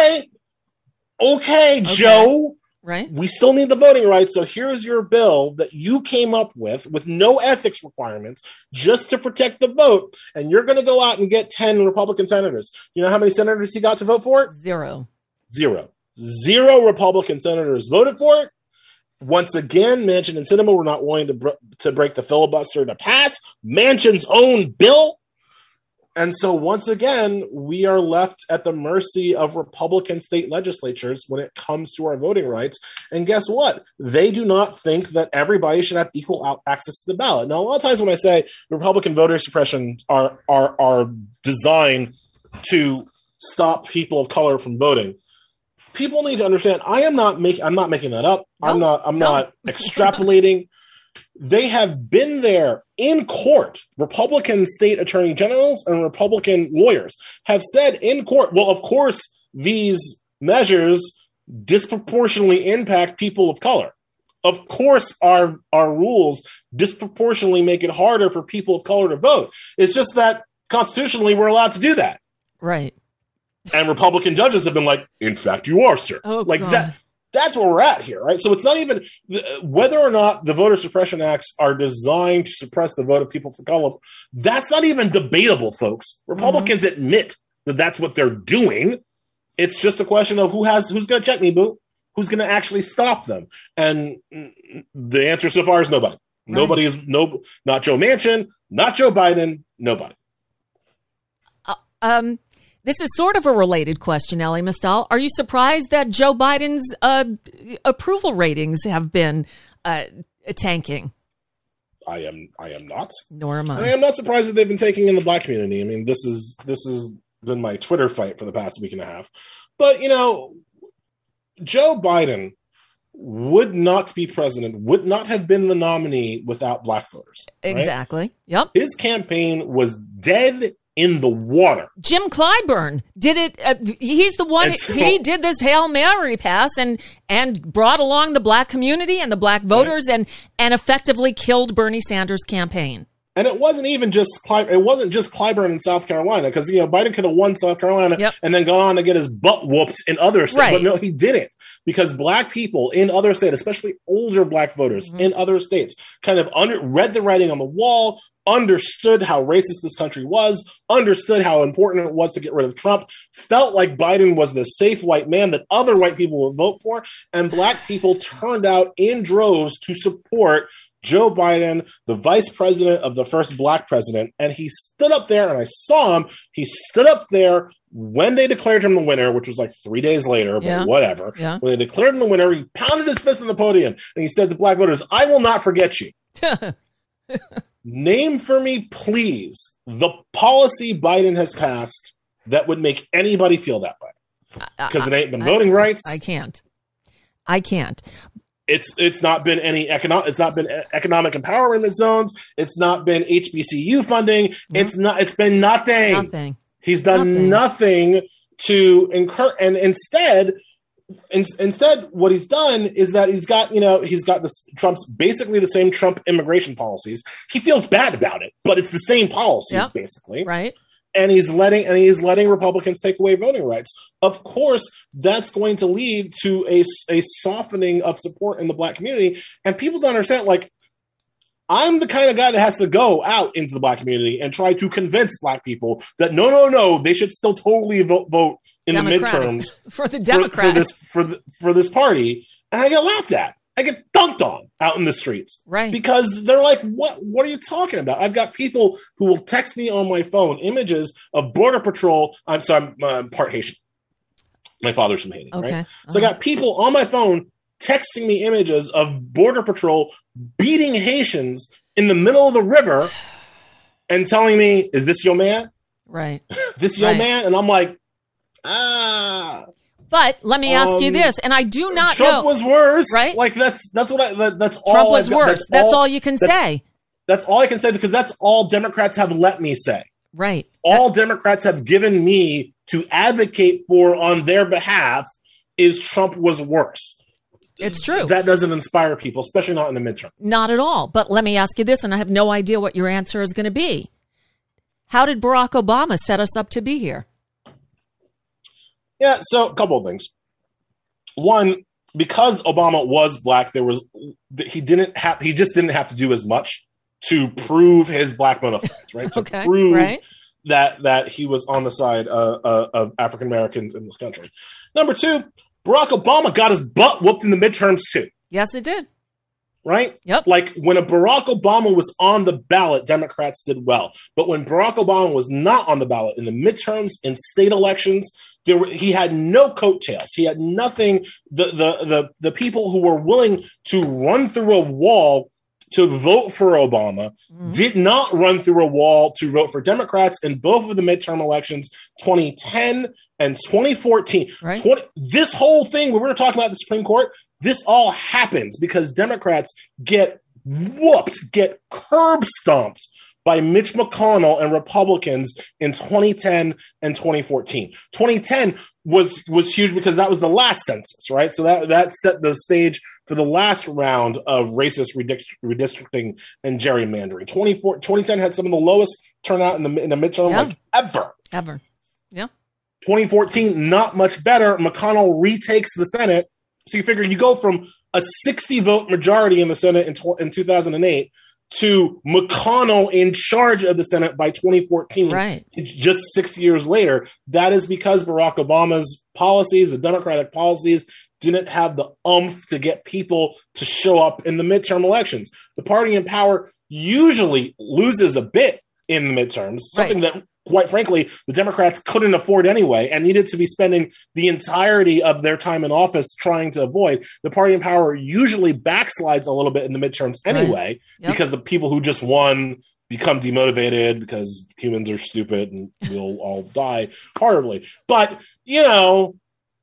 okay, Joe. Right. We still need the voting rights. So here's your bill that you came up with no ethics requirements, just to protect the vote. And you're going to go out and get 10 Republican senators. You know how many senators he got to vote for it? Zero. Republican senators voted for it. Once again, Manchin and Sinema were not willing to break the filibuster to pass Manchin's own bill. And so once again, we are left at the mercy of Republican state legislatures when it comes to our voting rights. And guess what? They do not think that everybody should have equal access to the ballot. Now, a lot of times when I say Republican voter suppression are designed to stop people of color from voting, people need to understand I'm not making that up. No, I'm not extrapolating. They have been there in court. Republican state attorney generals and Republican lawyers have said in court, well, of course, these measures disproportionately impact people of color. Of course, our rules disproportionately make it harder for people of color to vote. It's just that constitutionally we're allowed to do that. Right. And Republican judges have been like, in fact, you are, sir. Oh, like God. that. That's where we're at here, right? So it's not even whether or not the voter suppression acts are designed to suppress the vote of people of color. That's not even debatable, folks. Republicans admit that that's what they're doing. It's just a question of who's going to check me, boo? Who's going to actually stop them? And the answer so far is nobody. Right. Nobody is not Joe Manchin, not Joe Biden, nobody. This is sort of a related question, Elie Mystal. Are you surprised that Joe Biden's approval ratings have been tanking? I am not. Nor am I. I am not surprised that they've been taking in the Black community. I mean, this has been my Twitter fight for the past week and a half. But, Joe Biden would not be president, would not have been the nominee without Black voters. Right? Exactly. Yep. His campaign was dead in the water. Jim Clyburn did it. He's the one. He did this Hail Mary pass and brought along the Black community and the Black voters and effectively killed Bernie Sanders' campaign. And it wasn't even just Clyburn in South Carolina, because Biden could have won South Carolina and then gone on to get his butt whooped in other states. Right. But no, he didn't, because Black people in other states, especially older Black voters in other states, kind of read the writing on the wall, understood how racist this country was, understood how important it was to get rid of Trump, felt like Biden was the safe white man that other white people would vote for, and Black people turned out in droves to support Joe Biden, the vice president of the first Black president. And he stood up there, and I saw him, he stood up there when they declared him the winner, which was like 3 days later, but whatever. Yeah. When they declared him the winner, he pounded his fist on the podium, and he said to Black voters, I will not forget you. Name for me, please, the policy Biden has passed that would make anybody feel that way. Because it ain't been voting rights. I can't. It's not been economic empowerment zones. It's not been HBCU funding. No. It's been nothing. He's done nothing to incur, and instead, what he's done is that he's got this Trump's basically the same Trump immigration policies. He feels bad about it, but it's the same policies basically, right? And he's letting Republicans take away voting rights. Of course, that's going to lead to a softening of support in the Black community, and people don't understand. Like, I'm the kind of guy that has to go out into the Black community and try to convince Black people that no, they should still totally vote in the midterms for the Democrats for this party, and I get laughed at. I get dunked on out in the streets, right? Because they're like, "What are you talking about?" I've got people who will text me on my phone images of Border Patrol. I'm part Haitian. My father's from Haiti, right? So I got people on my phone texting me images of Border Patrol beating Haitians in the middle of the river and telling me, "Is this your man?" Right. This your man, and I'm like, But let me ask you this, and I do not know. Trump was worse, right? Like that's all. Trump was worse. That's all you can say. That's all I can say, because that's all Democrats have let me say. Right. All Democrats have given me to advocate for on their behalf is Trump was worse. It's true. That doesn't inspire people, especially not in the midterm. Not at all. But let me ask you this, and I have no idea what your answer is going to be. How did Barack Obama set us up to be here? Yeah, so a couple of things. One, because Obama was Black, he just didn't have to do as much to prove his Black bona fides, right? To prove that he was on the side of African Americans in this country. Number two, Barack Obama got his butt whooped in the midterms too. Yes, it did. right? Yep. Like when a Barack Obama was on the ballot, Democrats did well. But when Barack Obama was not on the ballot in the midterms, in state elections, he had no coattails. He had nothing. The people who were willing to run through a wall to vote for Obama did not run through a wall to vote for Democrats in both of the midterm elections, 2010 and 2014. Right. This whole thing, when we were talking about the Supreme Court, this all happens because Democrats get whooped, get curb stomped by Mitch McConnell and Republicans in 2010 and 2014. 2010 was huge because that was the last census, right? So that set the stage for the last round of racist redistricting and gerrymandering. 2010 had some of the lowest turnout in the midterm like ever. Yeah. 2014, not much better. McConnell retakes the Senate. So you figure you go from a 60 vote majority in the Senate in 2008 to McConnell in charge of the Senate by 2014, right? Just 6 years later. That is because Barack Obama's policies, the Democratic policies, didn't have the oomph to get people to show up in the midterm elections. The party in power usually loses a bit in the midterms, something that, quite frankly, the Democrats couldn't afford anyway and needed to be spending the entirety of their time in office trying to avoid. The party in power usually backslides a little bit in the midterms anyway, because the people who just won become demotivated because humans are stupid and we'll all die horribly. But, you know,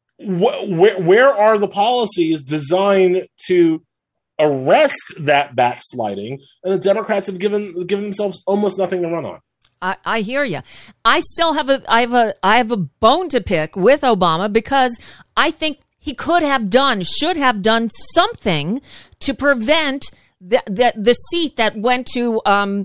where are the policies designed to arrest that backsliding? And the Democrats have given themselves almost nothing to run on. I hear you. I still have I have a bone to pick with Obama because I think he should have done something to prevent the seat that went to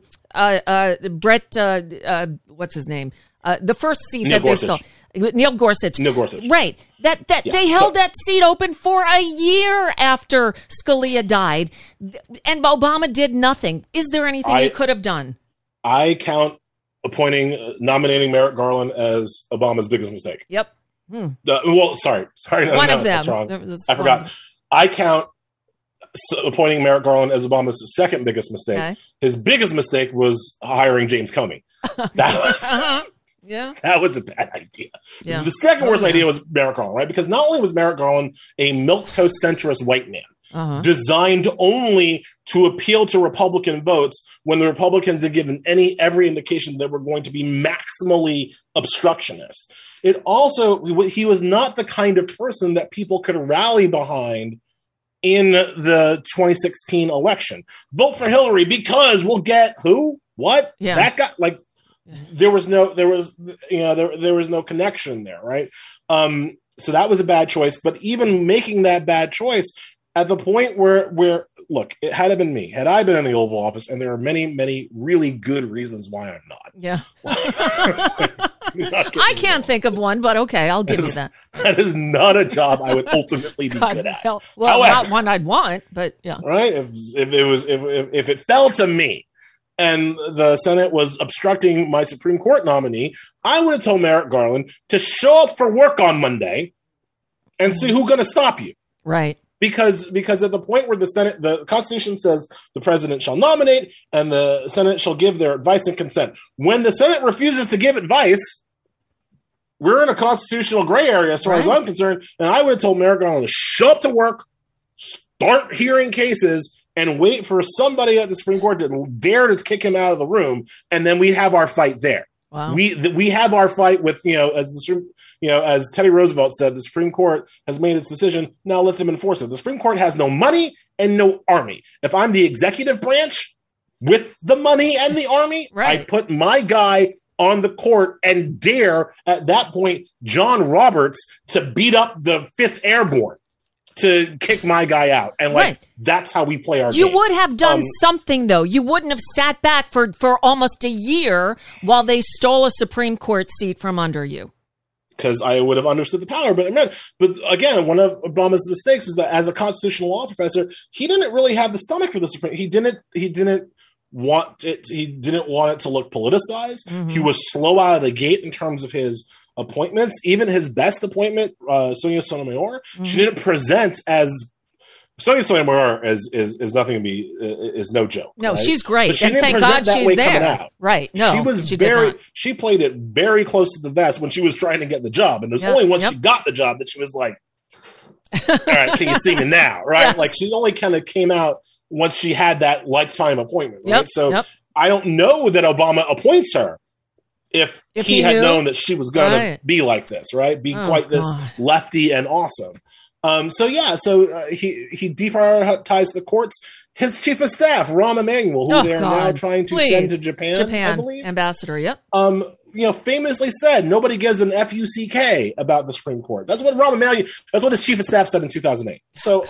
Brett. What's his name? The first seat Neil that Gorsuch. they stole. Neil Gorsuch. Neil Gorsuch. Right. That they held that seat open for a year after Scalia died, and Obama did nothing. Is there anything he could have done? I count nominating Merrick Garland as Obama's biggest mistake. Yep. Sorry. One of them. That's wrong. I forgot. I count appointing Merrick Garland as Obama's second biggest mistake. Okay. His biggest mistake was hiring James Comey. That was that was a bad idea. Yeah. The second worst idea was Merrick Garland, right? Because not only was Merrick Garland a milquetoast centrist white man, designed only to appeal to Republican votes when the Republicans had given every indication that were going to be maximally obstructionist. It also, he was not the kind of person that people could rally behind in the 2016 election. Vote for Hillary because we'll get who? What? Yeah. That guy? Like, there was no connection there, right? So that was a bad choice. But even making that bad choice at the point where look, it had been me, had I been in the Oval Office, and there are many, many really good reasons why I'm not. Yeah. I can't think of one, but okay,Ll give you that. That is not a job I would ultimately be good at. Well, however, not one I'd want, but yeah. Right? If it fell to me and the Senate was obstructing my Supreme Court nominee, I would have told Merrick Garland to show up for work on Monday and see who's going to stop you. Right. Because at the point where the Constitution says the president shall nominate and the Senate shall give their advice and consent. When the Senate refuses to give advice, we're in a constitutional gray area as far as I'm concerned. And I would have told Merrick Garland to show up to work, start hearing cases, and wait for somebody at the Supreme Court to dare to kick him out of the room. And then we have our fight there. Wow. We have our fight with, as Teddy Roosevelt said, the Supreme Court has made its decision. Now let them enforce it. The Supreme Court has no money and no army. If I'm the executive branch with the money and the army, I put my guy on the court and dare, at that point, John Roberts to beat up the 5th Airborne to kick my guy out. And that's how we play our game. You would have done something, though. You wouldn't have sat back for almost a year while they stole a Supreme Court seat from under you. Because I would have understood the power. But again, one of Obama's mistakes was that as a constitutional law professor, he didn't really have the stomach for the Supreme. He didn't want it to look politicized. Mm-hmm. He was slow out of the gate in terms of his appointments. Even his best appointment, Sonia Sotomayor, she didn't present as Sonia Sotomayor is nothing to be is no joke. No, right? she's great, But she and didn't thank present God that she's way coming there. out. Right? No, she was did not. She played it very close to the vest when she was trying to get the job, and it was only once she got the job that she was like, "All right, can you see me now?" Right? Yes. Like she only kind of came out once she had that lifetime appointment. Right? So I don't know that Obama appoints her if he had known that she was going to be like this, right? Be quite this lefty and awesome. So he deprioritized the courts. His chief of staff, Rahm Emanuel, who they're now trying to send to Japan, I believe. Ambassador, yep. Famously said, nobody gives an FUCK about the Supreme Court. That's what Rahm Emanuel, that's what his chief of staff said in 2008. So,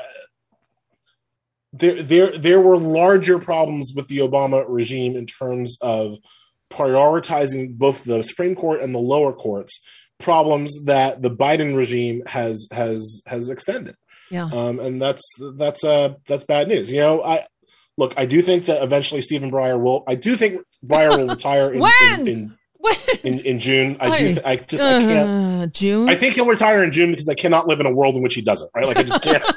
there were larger problems with the Obama regime in terms of prioritizing both the Supreme Court and the lower courts, problems that the Biden regime has extended. Yeah. And that's bad news. I do think that eventually Stephen Breyer will retire in June. I can't. June. I think he'll retire in June because I cannot live in a world in which he doesn't. Right? Like I just can't.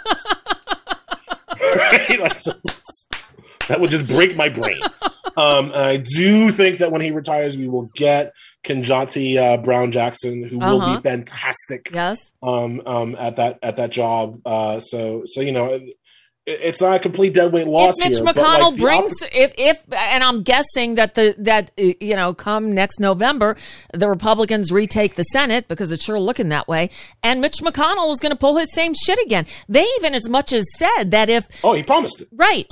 Right? That would just break my brain. And I do think that when he retires, we will get Ketanji Brown Jackson, who will be fantastic. Yes. At that job. So it's not a complete deadweight loss. If Mitch McConnell and I'm guessing that come next November, the Republicans retake the Senate because it's sure looking that way, and Mitch McConnell is going to pull his same shit again. They even as much as said that if he promised it, right,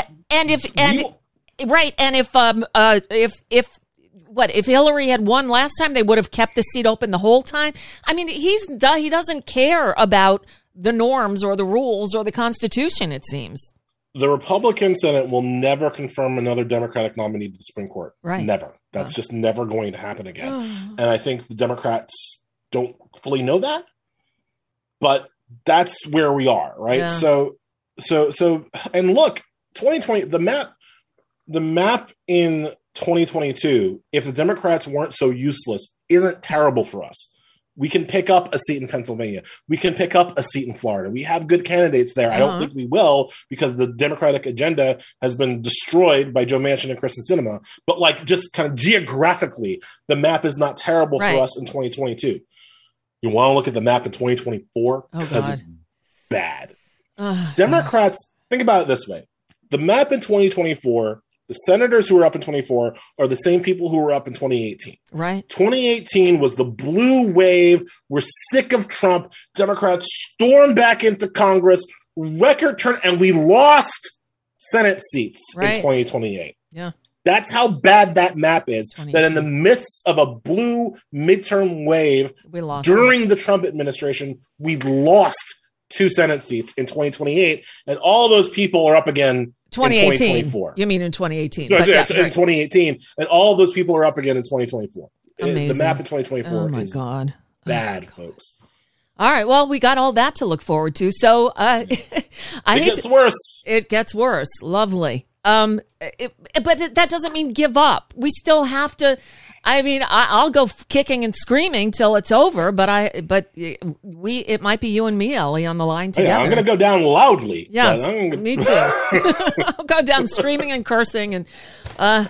if Hillary had won last time, they would have kept the seat open the whole time. I mean, he doesn't care about the norms or the rules or the Constitution, it seems. The Republican Senate will never confirm another Democratic nominee to the Supreme Court. Right. Never. That's just never going to happen again. And I think the Democrats don't fully know that, but that's where we are, right? Yeah. So, and look, 2020, the map in 2022, if the Democrats weren't so useless, isn't terrible for us. We can pick up a seat in Pennsylvania. We can pick up a seat in Florida. We have good candidates there. I don't think we will because the Democratic agenda has been destroyed by Joe Manchin and Kristen Sinema. But just kind of geographically, the map is not terrible for us in 2022. You want to look at the map in 2024 because it's bad. Democrats, think about it this way. The map in 2024, the senators who were up in 24 are the same people who were up in 2018. Right. 2018 was the blue wave. We're sick of Trump. Democrats stormed back into Congress, record turn, and we lost Senate seats in 2028. Yeah. That's how bad that map is, that in the midst of a blue midterm wave during the Trump administration, we lost 2 Senate seats in 2028, and all those people are up again 2018. In 2024. You mean in 2018? No, in 2018, and all of those people are up again in 2024. Amazing. The map in 2024 is bad, folks. All right, well, we got all that to look forward to. So it gets worse. It gets worse. Lovely. But that doesn't mean give up. We still have to. I mean, I'll go kicking and screaming till it's over. It might be you and me, Ellie, on the line together. Yeah, I'm going to go down loudly. Yes, me too. I'll go down screaming and cursing, and I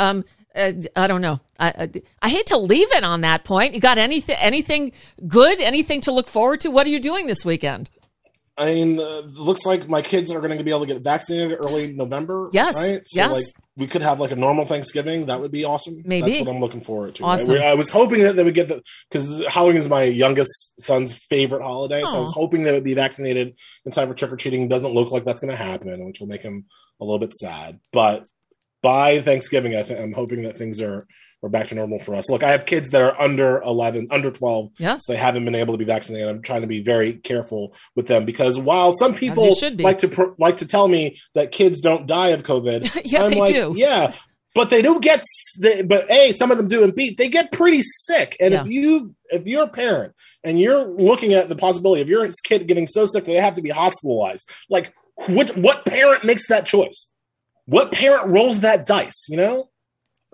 don't know. I hate to leave it on that point. You got anything good? Anything to look forward to? What are you doing this weekend? I mean, looks like my kids are going to be able to get vaccinated early November. Yes. Right? So, we could have a normal Thanksgiving. That would be awesome. Maybe. That's what I'm looking forward to. Awesome. Right? I was hoping that they would get because Halloween is my youngest son's favorite holiday. So I was hoping they would be vaccinated in time for trick-or-treating. Doesn't look like that's going to happen, which will make him a little bit sad. But by Thanksgiving, I'm hoping that things are back to normal for us. Look, I have kids that are under 11, under 12, so they haven't been able to be vaccinated. I'm trying to be very careful with them because while some people like to tell me that kids don't die of COVID, they do. Yeah, but they do get. Some of them do, and they get pretty sick. And if you're a parent and you're looking at the possibility of your kid getting so sick that they have to be hospitalized, what parent makes that choice? What parent rolls that dice?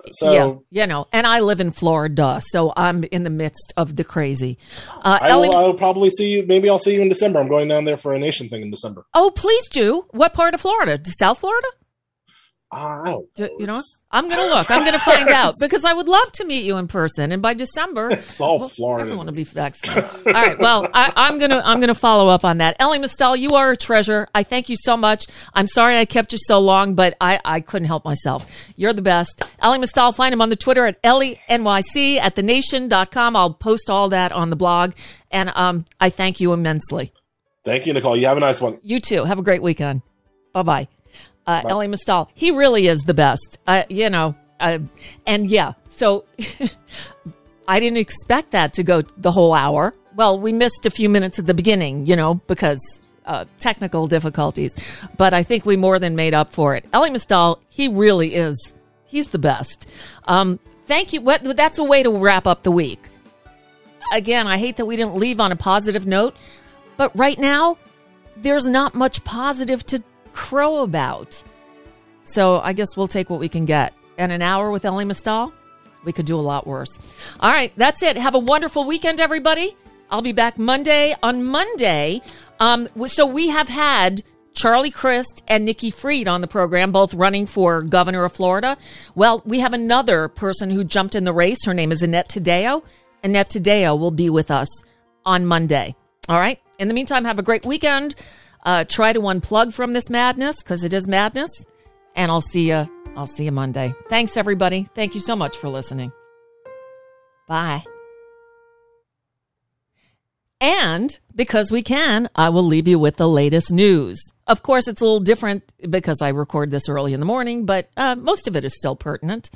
So and I live in Florida, so I'm in the midst of the crazy. I'll probably see you. Maybe I'll see you in December. I'm going down there for a nation thing in December. Oh, please do. What part of Florida? South Florida? I don't know. I'm going to look. I'm going to find out because I would love to meet you in person. And by December, it's all Florida. Everyone will be vaccinated. All right. Well, I'm going to follow up on that. Ellie Mystal, you are a treasure. I thank you so much. I'm sorry I kept you so long, but I couldn't help myself. You're the best. Ellie Mystal, find him on the Twitter at EllieNYC at thenation.com. I'll post all that on the blog. And I thank you immensely. Thank you, Nicole. You have a nice one. You too. Have a great weekend. Bye-bye. Ellie Mystal, he really is the best, and yeah, so I didn't expect that to go the whole hour. Well, we missed a few minutes at the beginning, because technical difficulties, but I think we more than made up for it. Ellie Mystal, he really is. He's the best. Thank you. That's a way to wrap up the week. Again, I hate that we didn't leave on a positive note, but right now, there's not much positive to crow about. So I guess we'll take what we can get. And an hour with Ellie Mystal, we could do a lot worse. All right, that's it. Have a wonderful weekend, everybody. I'll be back Monday. On Monday, so we have had Charlie Crist and Nikki Fried on the program, both running for governor of Florida. Well, we have another person who jumped in the race. Her name is Annette Taddeo. Annette Taddeo will be with us on Monday. All right. In the meantime, have a great weekend. Try to unplug from this madness because it is madness. And I'll see you Monday. Thanks, everybody. Thank you so much for listening. Bye. And because we can, I will leave you with the latest news. Of course, it's a little different because I record this early in the morning, but most of it is still pertinent.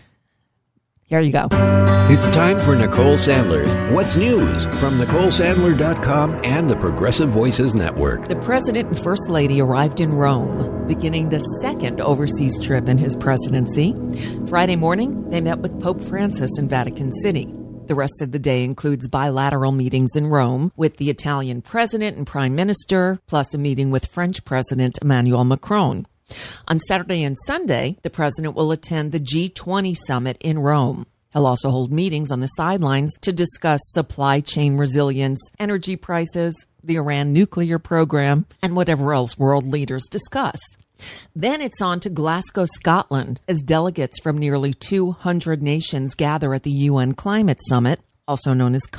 Here you go. It's time for Nicole Sandler's What's News from NicoleSandler.com and the Progressive Voices Network. The President and First Lady arrived in Rome, beginning the second overseas trip in his presidency. Friday morning, they met with Pope Francis in Vatican City. The rest of the day includes bilateral meetings in Rome with the Italian President and Prime Minister, plus a meeting with French President Emmanuel Macron. On Saturday and Sunday, the president will attend the G20 summit in Rome. He'll also hold meetings on the sidelines to discuss supply chain resilience, energy prices, the Iran nuclear program, and whatever else world leaders discuss. Then it's on to Glasgow, Scotland, as delegates from nearly 200 nations gather at the UN Climate Summit, also known as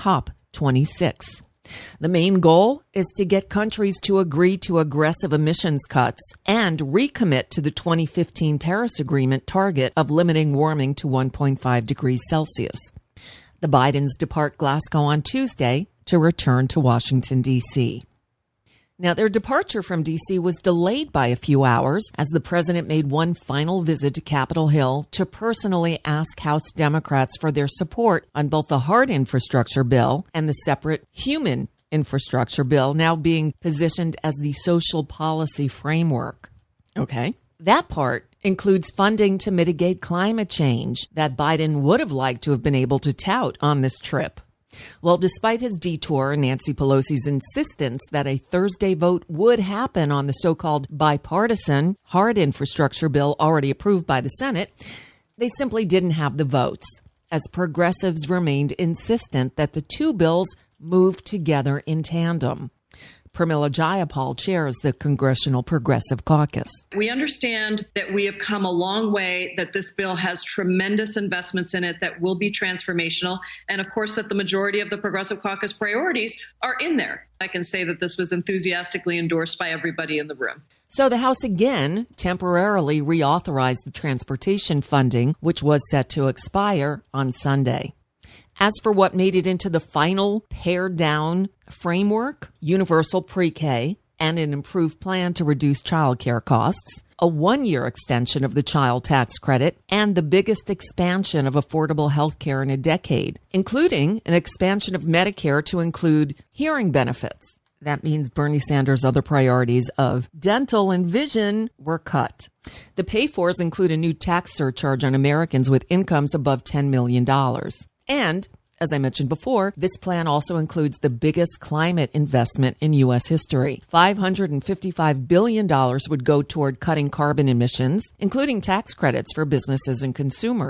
COP26. The main goal is to get countries to agree to aggressive emissions cuts and recommit to the 2015 Paris Agreement target of limiting warming to 1.5 degrees Celsius. The Bidens depart Glasgow on Tuesday to return to Washington, D.C. Now, their departure from D.C. was delayed by a few hours as the president made one final visit to Capitol Hill to personally ask House Democrats for their support on both the hard infrastructure bill and the separate human infrastructure bill, now being positioned as the social policy framework. Okay. That part includes funding to mitigate climate change that Biden would have liked to have been able to tout on this trip. Well, despite his detour and Nancy Pelosi's insistence that a Thursday vote would happen on the so-called bipartisan hard infrastructure bill already approved by the Senate, they simply didn't have the votes, as progressives remained insistent that the two bills move together in tandem. Pramila Jayapal chairs the Congressional Progressive Caucus. We understand that we have come a long way, that this bill has tremendous investments in it that will be transformational, and of course that the majority of the Progressive Caucus priorities are in there. I can say that this was enthusiastically endorsed by everybody in the room. So the House again temporarily reauthorized the transportation funding, which was set to expire on Sunday. As for what made it into the final pared-down framework, universal pre-K, and an improved plan to reduce child care costs, a one-year extension of the child tax credit, and the biggest expansion of affordable health care in a decade, including an expansion of Medicare to include hearing benefits. That means Bernie Sanders' other priorities of dental and vision were cut. The pay-fors include a new tax surcharge on Americans with incomes above $10 million. And, as I mentioned before, this plan also includes the biggest climate investment in U.S. history. $555 billion would go toward cutting carbon emissions, including tax credits for businesses and consumers.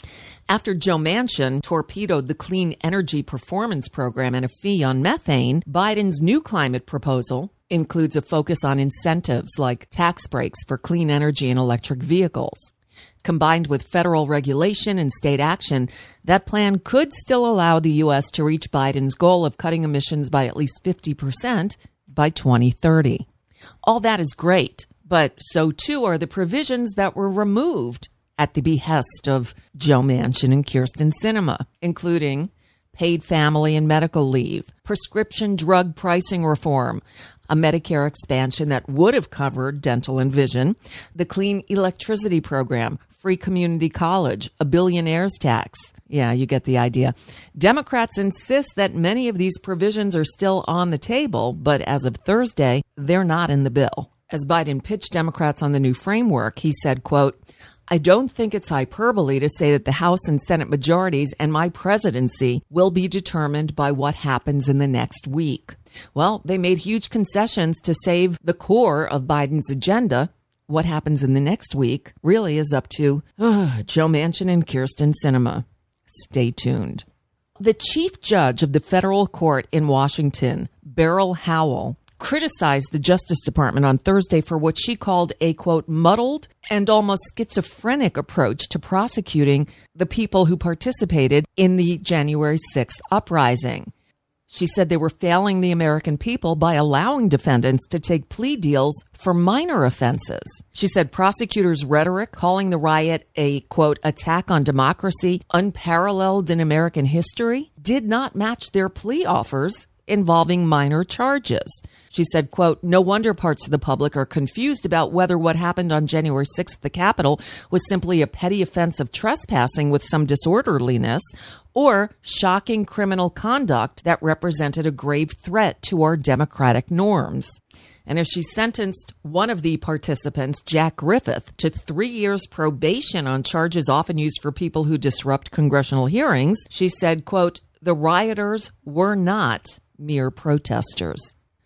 After Joe Manchin torpedoed the Clean Energy Performance Program and a fee on methane, Biden's new climate proposal includes a focus on incentives like tax breaks for clean energy and electric vehicles. Combined with federal regulation and state action, that plan could still allow the U.S. to reach Biden's goal of cutting emissions by at least 50% by 2030. All that is great, but so too are the provisions that were removed at the behest of Joe Manchin and Kyrsten Sinema, including paid family and medical leave, prescription drug pricing reform, a Medicare expansion that would have covered dental and vision, the clean electricity program, free community college, a billionaire's tax. Yeah, you get the idea. Democrats insist that many of these provisions are still on the table, but as of Thursday, they're not in the bill. As Biden pitched Democrats on the new framework, he said, quote, "I don't think it's hyperbole to say that the House and Senate majorities and my presidency will be determined by what happens in the next week." Well, they made huge concessions to save the core of Biden's agenda. What happens in the next week really is up to Joe Manchin and Kyrsten Sinema. Stay tuned. The chief judge of the federal court in Washington, Beryl Howell, criticized the Justice Department on Thursday for what she called a, quote, muddled and almost schizophrenic approach to prosecuting the people who participated in the January 6th uprising. She said they were failing the American people by allowing defendants to take plea deals for minor offenses. She said prosecutors' rhetoric calling the riot a, quote, attack on democracy unparalleled in American history did not match their plea offers involving minor charges. She said, quote, "No wonder parts of the public are confused about whether what happened on January 6th at the Capitol was simply a petty offense of trespassing with some disorderliness or shocking criminal conduct that represented a grave threat to our democratic norms." And as she sentenced one of the participants, Jack Griffith, to 3 years probation on charges often used for people who disrupt congressional hearings, she said, quote, "The rioters were not mere protesters."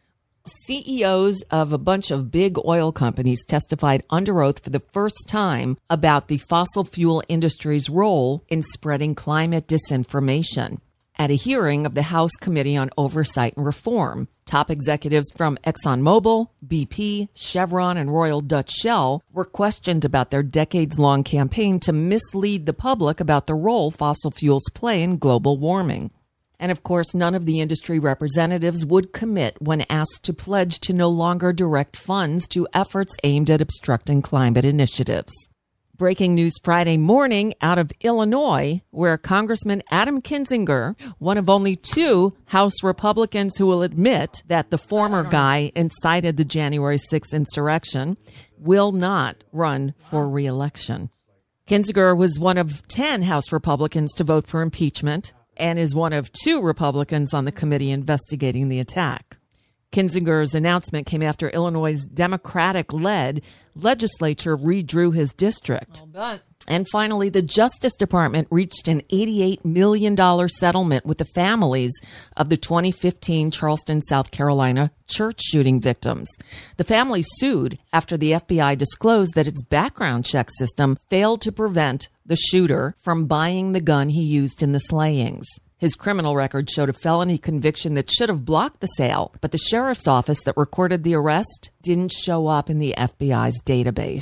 CEOs of a bunch of big oil companies testified under oath for the first time about the fossil fuel industry's role in spreading climate disinformation. At a hearing of the House Committee on Oversight and Reform, top executives from ExxonMobil, BP, Chevron, and Royal Dutch Shell were questioned about their decades-long campaign to mislead the public about the role fossil fuels play in global warming. And of course, none of the industry representatives would commit when asked to pledge to no longer direct funds to efforts aimed at obstructing climate initiatives. Breaking news Friday morning out of Illinois, where Congressman Adam Kinzinger, one of only 2 House Republicans who will admit that the former guy incited the January 6th insurrection, will not run for re-election. Kinzinger was one of 10 House Republicans to vote for impeachment and is one of 2 Republicans on the committee investigating the attack. Kinzinger's announcement came after Illinois' Democratic-led legislature redrew his district. And finally, the Justice Department reached an $88 million settlement with the families of the 2015 Charleston, South Carolina church shooting victims. The families sued after the FBI disclosed that its background check system failed to prevent the shooter from buying the gun he used in the slayings. His criminal record showed a felony conviction that should have blocked the sale, but the sheriff's office that recorded the arrest didn't show up in the FBI's database.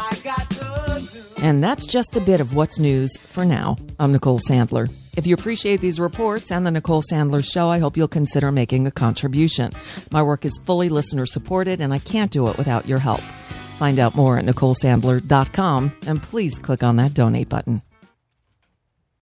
And that's just a bit of what's news for now. I'm Nicole Sandler. If you appreciate these reports and the Nicole Sandler Show, I hope you'll consider making a contribution. My work is fully listener-supported, and I can't do it without your help. Find out more at NicoleSandler.com, and please click on that donate button.